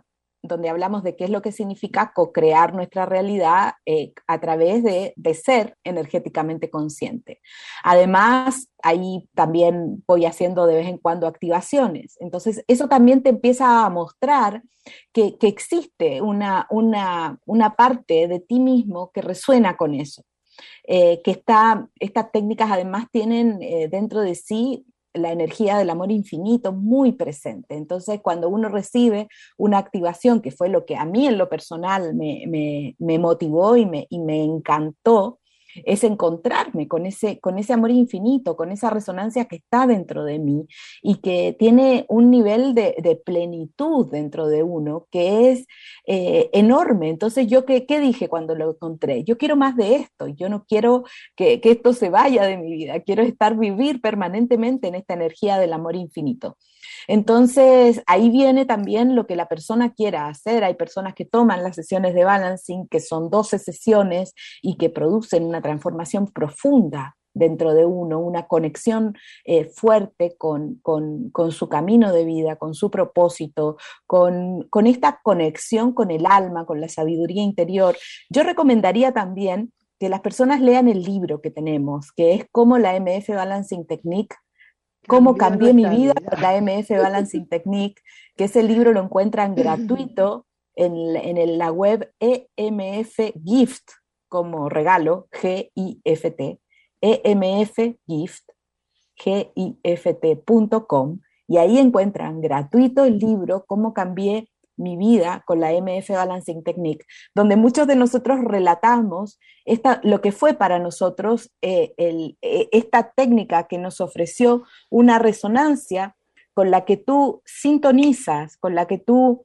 [SPEAKER 4] donde hablamos de qué es lo que significa co-crear nuestra realidad a través de ser energéticamente consciente. Además, ahí también voy haciendo de vez en cuando activaciones. Entonces, eso también te empieza a mostrar que existe una parte de ti mismo que resuena con eso. Estas técnicas además tienen dentro de sí la energía del amor infinito muy presente. Entonces, cuando uno recibe una activación, que fue lo que a mí en lo personal me motivó y me encantó, es encontrarme con ese amor infinito, con esa resonancia que está dentro de mí y que tiene un nivel de plenitud dentro de uno que es enorme. Entonces, ¿yo qué dije cuando lo encontré? Yo quiero más de esto, yo no quiero que esto se vaya de mi vida, quiero vivir permanentemente en esta energía del amor infinito. Entonces, ahí viene también lo que la persona quiera hacer. Hay personas que toman las sesiones de balancing, que son 12 sesiones y que producen una transformación profunda dentro de uno, una conexión fuerte con su camino de vida, con su propósito, con esta conexión con el alma, con la sabiduría interior. Yo recomendaría también que las personas lean el libro que tenemos, que es Cómo la MF Balancing Technique, Cómo cambié mi vida con la MF Balancing Technique, que ese libro lo encuentran gratuito en la web EMF Gift, como regalo, G-I-F-T, EMF Gift, gift.com, y ahí encuentran gratuito el libro Cómo cambié mi vida con la MF Balancing Technique, donde muchos de nosotros relatamos lo que fue para nosotros esta técnica que nos ofreció una resonancia con la que tú sintonizas, con la que tú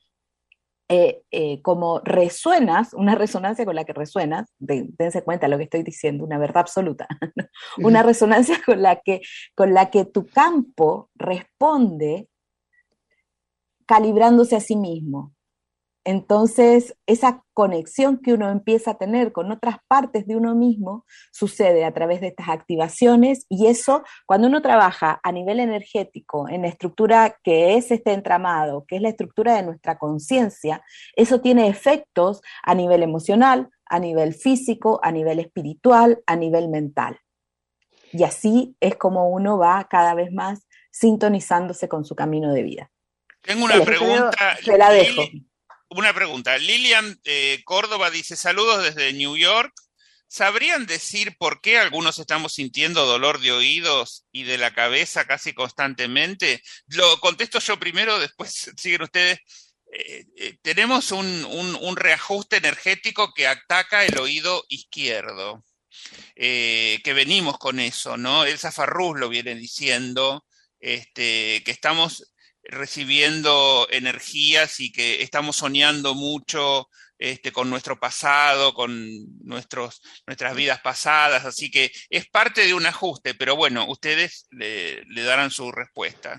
[SPEAKER 4] como resuenas, una resonancia con la que resuenas, dense cuenta de lo que estoy diciendo, una verdad absoluta, una resonancia con la que tu campo responde calibrándose a sí mismo. Entonces, esa conexión que uno empieza a tener con otras partes de uno mismo sucede a través de estas activaciones, y eso, cuando uno trabaja a nivel energético en la estructura que es este entramado, que es la estructura de nuestra conciencia, eso tiene efectos a nivel emocional, a nivel físico, a nivel espiritual, a nivel mental. Y así es como uno va cada vez más sintonizándose con su camino de vida.
[SPEAKER 2] Tengo una pregunta.
[SPEAKER 4] Se la dejo.
[SPEAKER 2] Una pregunta. Lilian Córdoba dice, saludos desde New York. ¿Sabrían decir por qué algunos estamos sintiendo dolor de oídos y de la cabeza casi constantemente? Lo contesto yo primero, después siguen ustedes. Tenemos un reajuste energético que ataca el oído izquierdo, que venimos con eso, ¿no? Elsa Farrús lo viene diciendo, que estamos recibiendo energías y que estamos soñando mucho con nuestro pasado, con nuestras vidas pasadas, así que es parte de un ajuste, pero bueno, ustedes le darán su respuesta.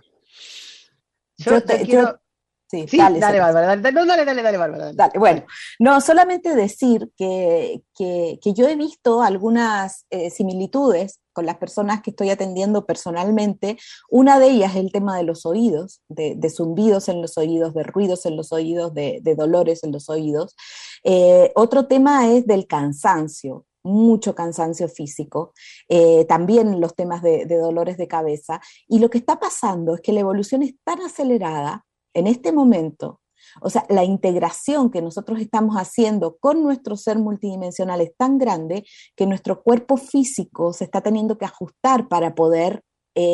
[SPEAKER 4] Sí,
[SPEAKER 3] dale, Bárbara, dale, Bárbara.
[SPEAKER 4] Dale, bueno, no, solamente decir que yo he visto algunas similitudes con las personas que estoy atendiendo personalmente. Una de ellas es el tema de los oídos, de zumbidos en los oídos, de ruidos en los oídos, de dolores en los oídos. Otro tema es del cansancio, mucho cansancio físico, también los temas de dolores de cabeza. Y lo que está pasando es que la evolución es tan acelerada en este momento, o sea, la integración que nosotros estamos haciendo con nuestro ser multidimensional es tan grande que nuestro cuerpo físico se está teniendo que ajustar para poder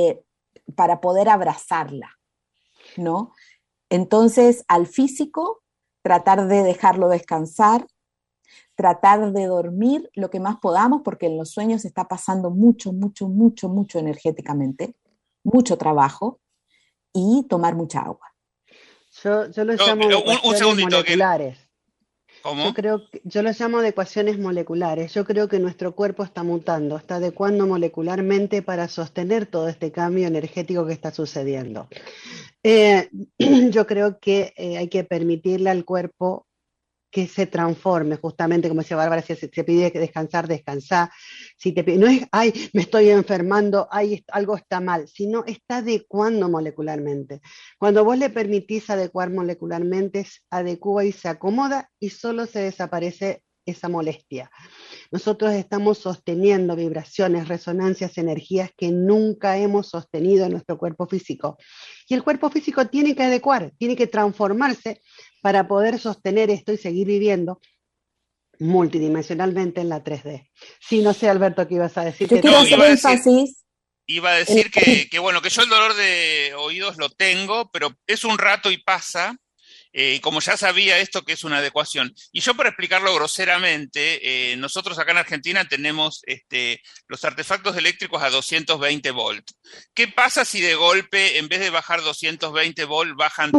[SPEAKER 4] abrazarla, ¿no? Entonces, al físico, tratar de dejarlo descansar, tratar de dormir lo que más podamos, porque en los sueños está pasando mucho energéticamente, mucho trabajo, y tomar mucha agua.
[SPEAKER 3] Yo lo llamo de ecuaciones moleculares.
[SPEAKER 2] ¿Cómo?
[SPEAKER 3] Yo lo llamo de ecuaciones moleculares. Yo creo que nuestro cuerpo está mutando, está adecuando molecularmente para sostener todo este cambio energético que está sucediendo. Yo creo que hay que permitirle al cuerpo que se transforme, justamente como decía Bárbara, si te pide que descansar, descansá. Si te pide, no es, ay, me estoy enfermando, ay, algo está mal, sino está adecuando molecularmente. Cuando vos le permitís adecuar molecularmente, adecua y se acomoda y solo se desaparece esa molestia. Nosotros estamos sosteniendo vibraciones, resonancias, energías que nunca hemos sostenido en nuestro cuerpo físico. Y el cuerpo físico tiene que adecuar, tiene que transformarse para poder sostener esto y seguir viviendo multidimensionalmente en la 3D. Sí, no sé, Alberto, ¿qué ibas a decir?
[SPEAKER 4] Yo quiero hacer énfasis.
[SPEAKER 2] Iba a decir que, bueno, que yo el dolor de oídos lo tengo, pero es un rato y pasa. Y como ya sabía esto que es una adecuación. Y yo para explicarlo groseramente, nosotros acá en Argentina tenemos los artefactos eléctricos a 220 volts. ¿Qué pasa si de golpe, en vez de bajar 220 volts, bajan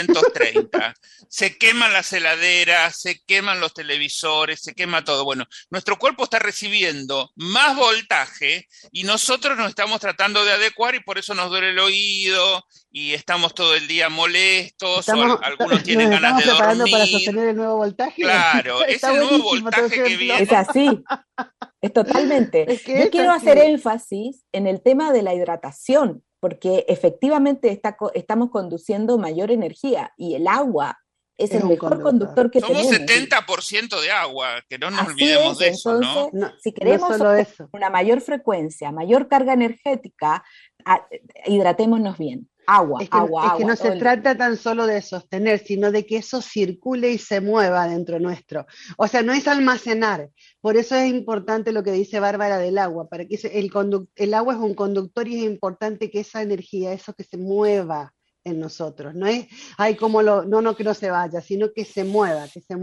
[SPEAKER 2] 330? Se queman las heladeras, se queman los televisores, se quema todo. Bueno, nuestro cuerpo está recibiendo más voltaje y nosotros nos estamos tratando de adecuar y por eso nos duele el oído y estamos todo el día molestos, algunos tienen ganas de dormir. ¿Estamos preparando
[SPEAKER 3] para sostener el nuevo voltaje?
[SPEAKER 2] Claro, ese nuevo voltaje que viene.
[SPEAKER 4] Es así, es totalmente. Yo quiero hacer énfasis en el tema de la hidratación, porque efectivamente estamos conduciendo mayor energía y el agua es el mejor conductor que tenemos.
[SPEAKER 2] Somos 70% de agua, que no nos olvidemos de eso,
[SPEAKER 4] entonces, ¿no? Si queremos una mayor frecuencia, mayor carga energética, hidratémonos bien. Agua,
[SPEAKER 3] es que
[SPEAKER 4] agua.
[SPEAKER 3] No se trata tan solo de sostener, sino de que eso circule y se mueva dentro nuestro. O sea, no es almacenar. Por eso es importante lo que dice Bárbara del agua. Para que el agua es un conductor y es importante que esa energía, eso que se mueva en nosotros. No es, ay, no que no se vaya, sino que se mueva.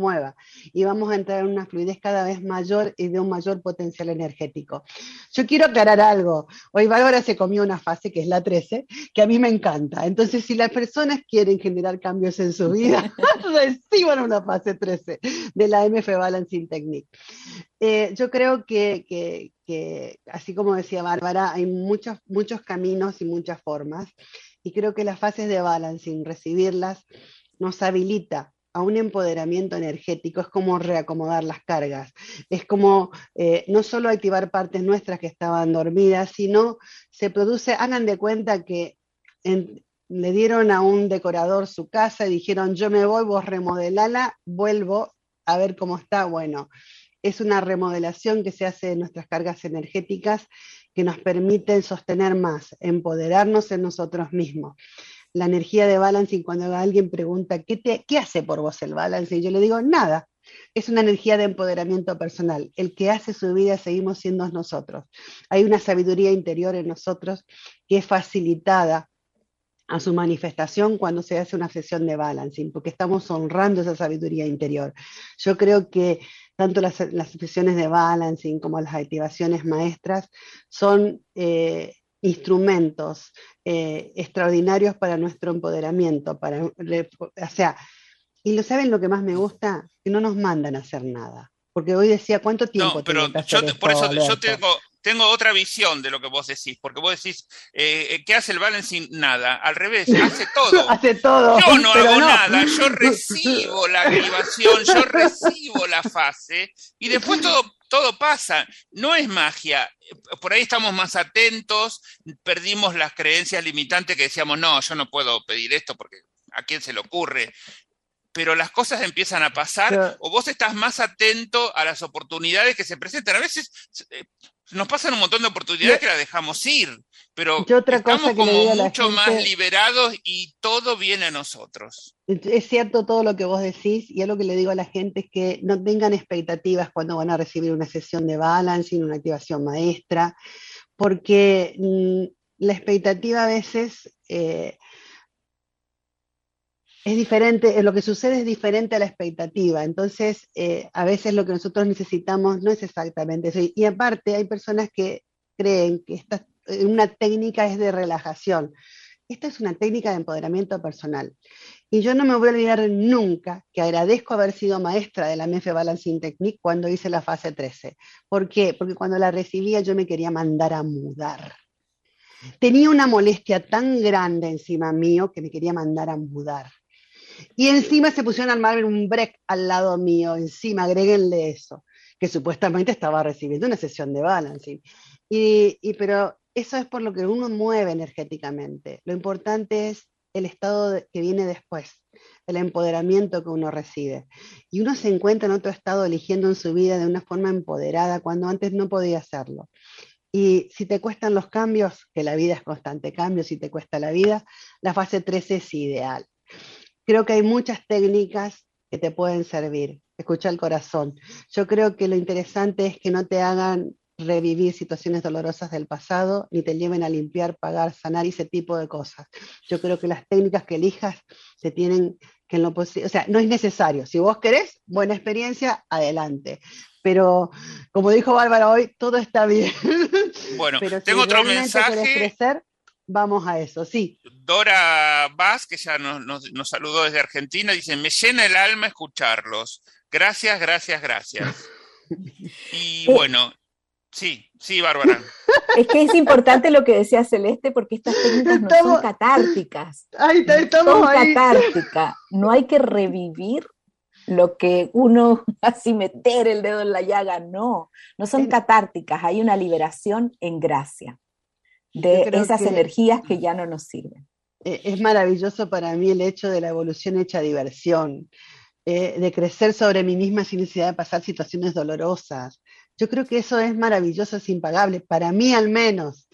[SPEAKER 3] Y vamos a entrar en una fluidez cada vez mayor y de un mayor potencial energético. Yo quiero aclarar algo. Hoy Bárbara se comió una fase, que es la 13, que a mí me encanta. Entonces, si las personas quieren generar cambios en su vida, reciban una fase 13 de la MF Balancing Technique. Yo creo que, así como decía Bárbara, hay muchos caminos y muchas formas. Y creo que las fases de balancing, recibirlas, nos habilita a un empoderamiento energético. Es como reacomodar las cargas. Es como no solo activar partes nuestras que estaban dormidas, sino se produce, hagan de cuenta que le dieron a un decorador su casa y dijeron, yo me voy, vos remodelala, vuelvo a ver cómo está. Bueno, es una remodelación que se hace de nuestras cargas energéticas que nos permiten sostener más, empoderarnos en nosotros mismos. La energía de balancing, cuando alguien pregunta, ¿qué hace por vos el balancing? Yo le digo, nada, es una energía de empoderamiento personal. El que hace su vida seguimos siendo nosotros. Hay una sabiduría interior en nosotros que es facilitada a su manifestación cuando se hace una sesión de balancing, porque estamos honrando esa sabiduría interior. Yo creo que tanto las sesiones de balancing como las activaciones maestras son instrumentos extraordinarios para nuestro empoderamiento, o sea, y ¿saben lo que más me gusta? Que no nos mandan a hacer nada. Porque hoy decía, ¿cuánto tiempo?
[SPEAKER 2] No, pero por eso yo tengo otra visión de lo que vos decís, porque vos decís, ¿qué hace el balancing? Nada, al revés, hace todo.
[SPEAKER 3] Hace todo.
[SPEAKER 2] Yo no hago nada, yo recibo la activación, yo recibo la fase, y después todo pasa. No es magia, por ahí estamos más atentos, perdimos las creencias limitantes que decíamos, no, yo no puedo pedir esto porque ¿a quién se le ocurre? Pero las cosas empiezan a pasar, o vos estás más atento a las oportunidades que se presentan. A veces nos pasan un montón de oportunidades que las dejamos ir, pero estamos como mucho más liberados y todo viene a nosotros.
[SPEAKER 3] Es cierto todo lo que vos decís, y algo que le digo a la gente es que no tengan expectativas cuando van a recibir una sesión de balancing, una activación maestra, porque la expectativa a veces es diferente, lo que sucede es diferente a la expectativa. Entonces, a veces lo que nosotros necesitamos no es exactamente eso. Y aparte, hay personas que creen que una técnica es de relajación. Esta es una técnica de empoderamiento personal. Y yo no me voy a olvidar nunca que agradezco haber sido maestra de la MF Balancing Technique cuando hice la fase 13. ¿Por qué? Porque cuando la recibía yo me quería mandar a mudar. Tenía una molestia tan grande encima mío que me quería mandar a mudar. Y encima se pusieron a armar un break al lado mío, encima, agréguenle eso, que supuestamente estaba recibiendo una sesión de balancing. Pero eso es por lo que uno mueve energéticamente. Lo importante es el estado que viene después, el empoderamiento que uno recibe. Y uno se encuentra en otro estado eligiendo en su vida de una forma empoderada cuando antes no podía hacerlo. Y si te cuestan los cambios, que la vida es constante cambio, si te cuesta la vida, la fase 13 es ideal. Creo que hay muchas técnicas que te pueden servir. Escucha el corazón. Yo creo que lo interesante es que no te hagan revivir situaciones dolorosas del pasado, ni te lleven a limpiar, pagar, sanar y ese tipo de cosas. Yo creo que las técnicas que elijas te tienen que en lo posible, o sea, no es necesario. Si vos querés, buena experiencia, adelante. Pero como dijo Bárbara hoy, todo está bien.
[SPEAKER 2] Bueno,
[SPEAKER 3] Pero
[SPEAKER 2] tengo
[SPEAKER 3] si
[SPEAKER 2] otro
[SPEAKER 3] realmente querés
[SPEAKER 2] mensaje.
[SPEAKER 3] crecer, vamos a eso, sí.
[SPEAKER 2] Dora Vaz, que ya nos saludó desde Argentina, dice, me llena el alma escucharlos. Gracias, gracias, gracias. Y bueno, sí, Bárbara.
[SPEAKER 4] Es que es importante lo que decía Celeste, porque estas técnicas no son catárticas.
[SPEAKER 3] Ahí estamos
[SPEAKER 4] son
[SPEAKER 3] ahí.
[SPEAKER 4] Catárticas. No hay que revivir lo que uno, así meter el dedo en la llaga, no son catárticas, hay una liberación en gracia de esas energías que ya no nos sirven.
[SPEAKER 3] Es maravilloso para mí el hecho de la evolución hecha diversión, de crecer sobre mí misma sin necesidad de pasar situaciones dolorosas. Yo creo que eso es maravilloso, es impagable, para mí al menos.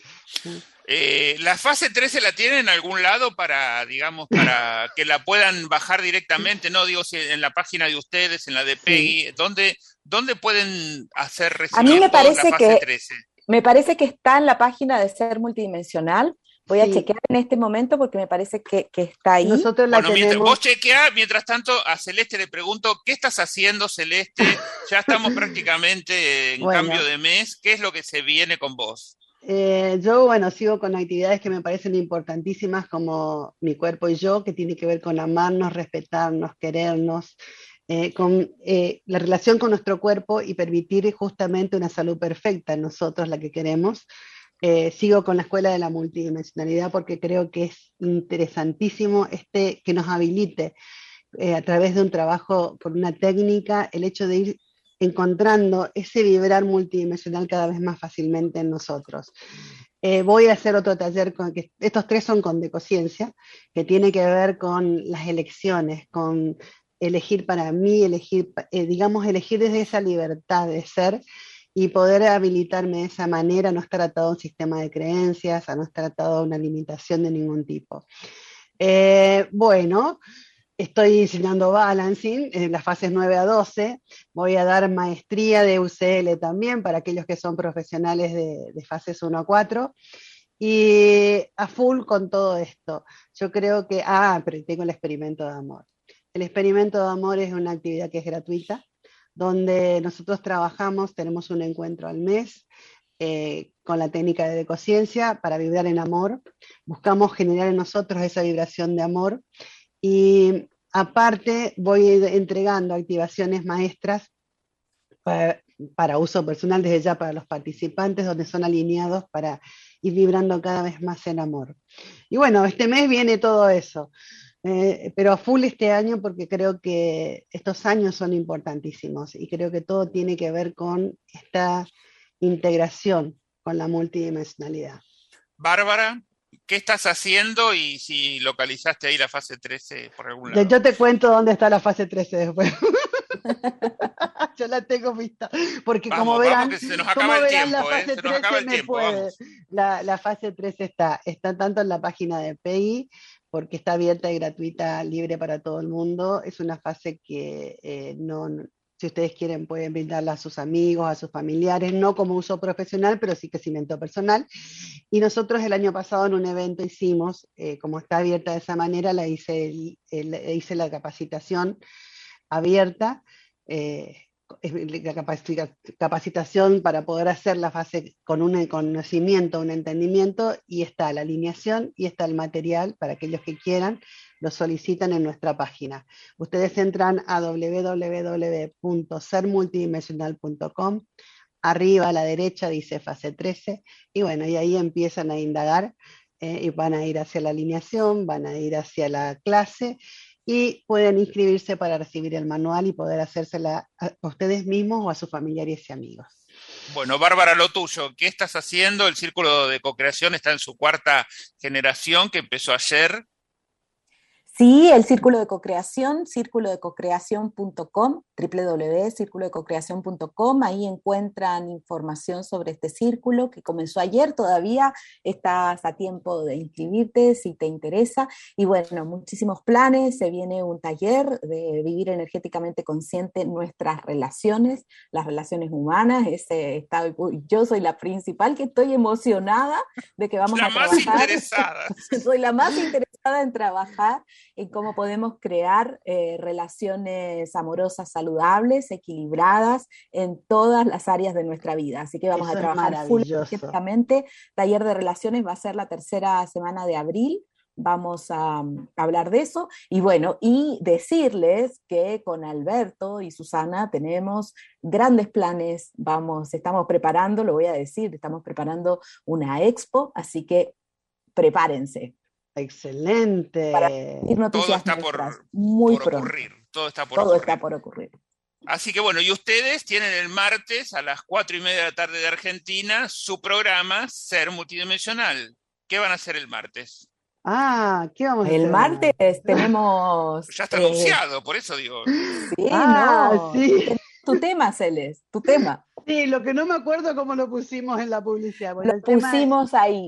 [SPEAKER 2] ¿La fase 13 la tienen en algún lado para que la puedan bajar directamente? No, digo, si en la página de ustedes, en la de Peggy, sí. ¿Dónde pueden hacer recibir
[SPEAKER 4] a mí me parece
[SPEAKER 2] la fase 13?
[SPEAKER 4] Me parece que está en la página de Ser Multidimensional. Voy a chequear en este momento porque me parece que está ahí.
[SPEAKER 3] Nosotros
[SPEAKER 2] vos chequeá, mientras tanto a Celeste le pregunto, ¿qué estás haciendo, Celeste? Ya estamos prácticamente en cambio de mes. ¿Qué es lo que se viene con vos?
[SPEAKER 3] Yo, sigo con actividades que me parecen importantísimas como Mi Cuerpo y Yo, que tiene que ver con amarnos, respetarnos, querernos, con la relación con nuestro cuerpo y permitir justamente una salud perfecta en nosotros, la que queremos. Sigo con la Escuela de la Multidimensionalidad porque creo que es interesantísimo que nos habilite a través de un trabajo con una técnica, el hecho de ir encontrando ese vibrar multidimensional cada vez más fácilmente en nosotros. Voy a hacer otro taller, estos 3 son con Decociencia, que tiene que ver con las elecciones, con elegir para mí, elegir desde esa libertad de ser y poder habilitarme de esa manera, a no estar atado a un sistema de creencias, a no estar atado a una limitación de ningún tipo. Estoy enseñando balancing en las fases 9 a 12, voy a dar maestría de UCL también para aquellos que son profesionales de fases 1 a 4, y a full con todo esto. Yo creo que, pero tengo el experimento de amor. El experimento de amor es una actividad que es gratuita, donde nosotros trabajamos, tenemos un encuentro al mes, con la técnica de Decociencia para vibrar en amor. Buscamos generar en nosotros esa vibración de amor. Y aparte voy entregando activaciones maestras para uso personal desde ya para los participantes, donde son alineados para ir vibrando cada vez más en amor. Y este mes viene todo eso, pero a full este año porque creo que estos años son importantísimos y creo que todo tiene que ver con esta integración con la multidimensionalidad.
[SPEAKER 2] Bárbara, ¿qué estás haciendo y si localizaste ahí la fase 13 por algún lado?
[SPEAKER 3] Yo te cuento dónde está la fase 13 después. Yo la tengo vista. Porque como verán,
[SPEAKER 2] que se nos acaba el tiempo,
[SPEAKER 3] la fase
[SPEAKER 2] se nos acaba el
[SPEAKER 3] 13
[SPEAKER 2] tiempo, vamos.
[SPEAKER 3] La fase 13 está tanto en la página de Peggy, porque está abierta y gratuita, libre para todo el mundo. Es una fase que si ustedes quieren pueden brindarla a sus amigos, a sus familiares, no como uso profesional, pero sí crecimiento personal. Y nosotros el año pasado en un evento hicimos, como está abierta de esa manera, hice la capacitación abierta, la capacitación para poder hacer la fase con un conocimiento, un entendimiento, y está la alineación y está el material para aquellos que quieran, lo solicitan en nuestra página. Ustedes entran a www.sermultidimensional.com, arriba a la derecha dice fase 13, y ahí empiezan a indagar, y van a ir hacia la alineación, van a ir hacia la clase, y pueden inscribirse para recibir el manual y poder hacérsela a ustedes mismos o a sus familiares y amigos.
[SPEAKER 2] Bueno, Bárbara, lo tuyo, ¿qué estás haciendo? El Círculo de Cocreación está en su 4ª generación, que empezó ayer.
[SPEAKER 4] Sí, el Círculo de Cocreación, circulodecocreación.com, www.circulodecocreación.com, ahí encuentran información sobre este círculo que comenzó ayer, todavía estás a tiempo de inscribirte si te interesa, y bueno, muchísimos planes, se viene un taller de vivir energéticamente consciente nuestras relaciones, las relaciones humanas, yo soy la principal que estoy emocionada de que vamos a trabajar.
[SPEAKER 2] La más interesada.
[SPEAKER 4] Soy la más interesada en trabajar en cómo podemos crear relaciones amorosas saludables, equilibradas en todas las áreas de nuestra vida. Así que vamos a trabajar full energéticamente. Taller de relaciones va a ser la 3ª semana de abril. Vamos a hablar de eso. Y bueno, y decirles que con Alberto y Susana tenemos grandes planes. Estamos preparando, lo voy a decir, estamos preparando una expo, así que prepárense.
[SPEAKER 3] Excelente.
[SPEAKER 2] Todo está por ocurrir. Todo está por ocurrir. Así que bueno, y ustedes tienen el martes a las 4:30 de la tarde de Argentina su programa Ser Multidimensional. ¿Qué van a hacer el martes?
[SPEAKER 3] ¿Qué vamos a hacer?
[SPEAKER 4] El martes tenemos...
[SPEAKER 2] Ya está anunciado, por eso digo.
[SPEAKER 4] Sí,
[SPEAKER 3] sí.
[SPEAKER 4] Tu tema, Celes, tu tema.
[SPEAKER 3] Sí, lo que no me acuerdo cómo lo pusimos en la publicidad. Bueno,
[SPEAKER 4] lo pusimos ahí.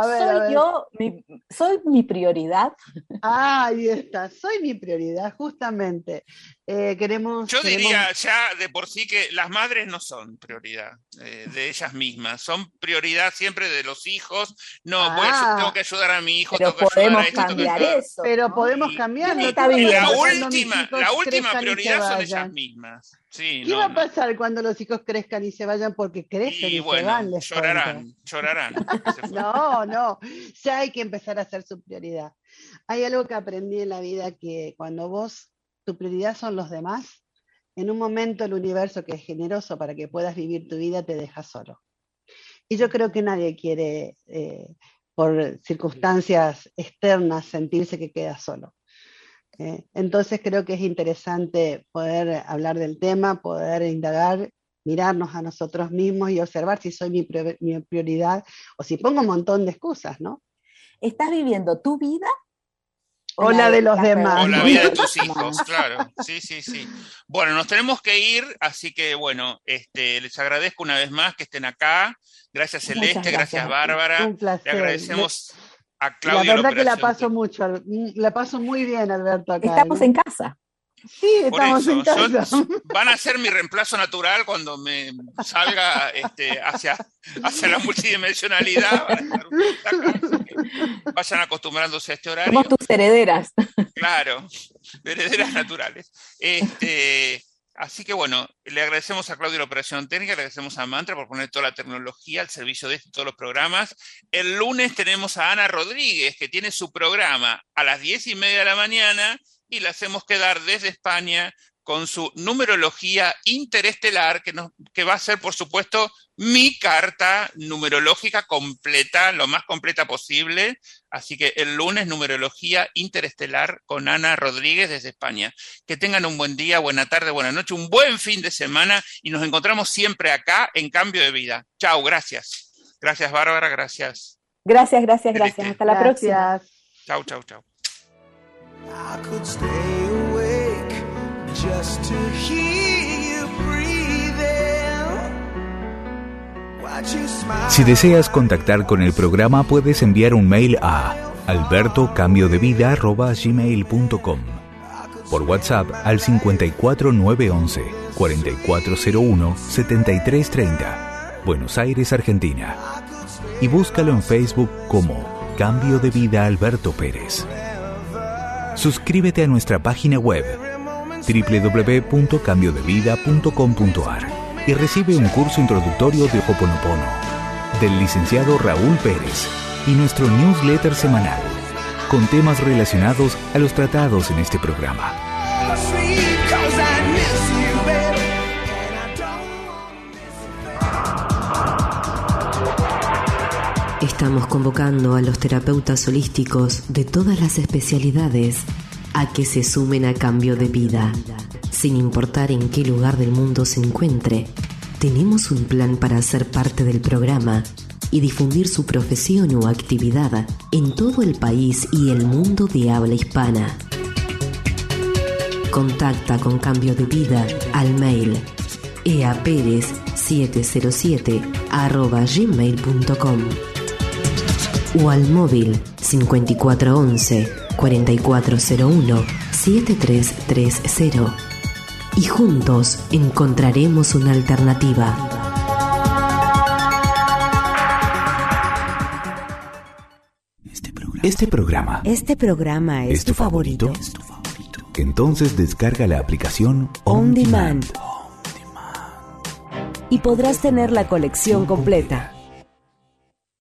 [SPEAKER 4] Soy mi prioridad.
[SPEAKER 3] Ahí está, soy mi prioridad, justamente.
[SPEAKER 2] Yo diría ya de por sí que las madres no son prioridad de ellas mismas, son prioridad siempre de los hijos. No, tengo que ayudar a mi hijo,
[SPEAKER 4] pero
[SPEAKER 2] tengo que ayudar a esto,
[SPEAKER 4] cambiar eso.
[SPEAKER 3] Pero podemos cambiarlo.
[SPEAKER 2] La última prioridad son ellas mismas. Sí,
[SPEAKER 3] ¿Qué va a pasar cuando los hijos crezcan y se vayan? Porque crecen y se van.
[SPEAKER 2] Llorarán.
[SPEAKER 3] No, ya hay que empezar a hacer su prioridad. Hay algo que aprendí en la vida, que cuando tu prioridad son los demás, en un momento el universo, que es generoso para que puedas vivir tu vida, te deja solo. Y yo creo que nadie quiere, por circunstancias externas, sentirse que queda solo. Entonces creo que es interesante poder hablar del tema, poder indagar, mirarnos a nosotros mismos y observar si soy mi prioridad o si pongo un montón de excusas, ¿no?
[SPEAKER 4] ¿Estás viviendo tu vida?
[SPEAKER 3] O la de los demás.
[SPEAKER 2] O la vida de tus hijos, claro. Sí. Bueno, nos tenemos que ir, así que bueno, les agradezco una vez más que estén acá. Gracias, Celeste, gracias Bárbara.
[SPEAKER 3] Un placer.
[SPEAKER 2] Le agradecemos a Claudio.
[SPEAKER 3] La verdad que la paso muy bien, Alberto, acá.
[SPEAKER 4] Estamos en casa.
[SPEAKER 3] Sí, estamos en casa.
[SPEAKER 2] Van a ser mi reemplazo natural cuando me salga hacia la multidimensionalidad. Vayan acostumbrándose a este horario.
[SPEAKER 4] Somos tus herederas.
[SPEAKER 2] Claro, herederas naturales. Así que bueno, le agradecemos a Claudio la operación técnica, le agradecemos a Mantra por poner toda la tecnología al servicio de todos los programas. El lunes tenemos a Ana Rodríguez, que tiene su programa a las 10:30 de la mañana, y la hacemos quedar desde España con su numerología interestelar, que va a ser, por supuesto, mi carta numerológica completa, lo más completa posible. Así que el lunes, numerología interestelar con Ana Rodríguez desde España. Que tengan un buen día, buena tarde, buena noche, un buen fin de semana, y nos encontramos siempre acá en Cambio de Vida. Chao, gracias. Gracias, Bárbara, gracias.
[SPEAKER 4] Gracias. Hasta la próxima.
[SPEAKER 2] Chao.
[SPEAKER 5] I could stay awake just to hear you breathing. Watch you smile.
[SPEAKER 1] Si deseas contactar con el programa, puedes enviar un mail a albertocambiodevida@gmail.com, por WhatsApp al 54911 4401 7330, Buenos Aires, Argentina, y búscalo en Facebook como Cambio de Vida Alberto Pérez. Suscríbete a nuestra página web www.cambiodevida.com.ar y recibe un curso introductorio de Ho'oponopono del licenciado Raúl Pérez y nuestro newsletter semanal con temas relacionados a los tratados en este programa.
[SPEAKER 6] Estamos convocando a los terapeutas holísticos de todas las especialidades a que se sumen a Cambio de Vida. Sin importar en qué lugar del mundo se encuentre, tenemos un plan para ser parte del programa y difundir su profesión o actividad en todo el país y el mundo de habla hispana. Contacta con Cambio de Vida al mail eaperez707@gmail.com o al móvil 5411-4401-7330 y juntos encontraremos una alternativa.
[SPEAKER 1] Este programa
[SPEAKER 6] es tu favorito.
[SPEAKER 1] Entonces descarga la aplicación
[SPEAKER 6] On Demand y podrás tener la colección completa.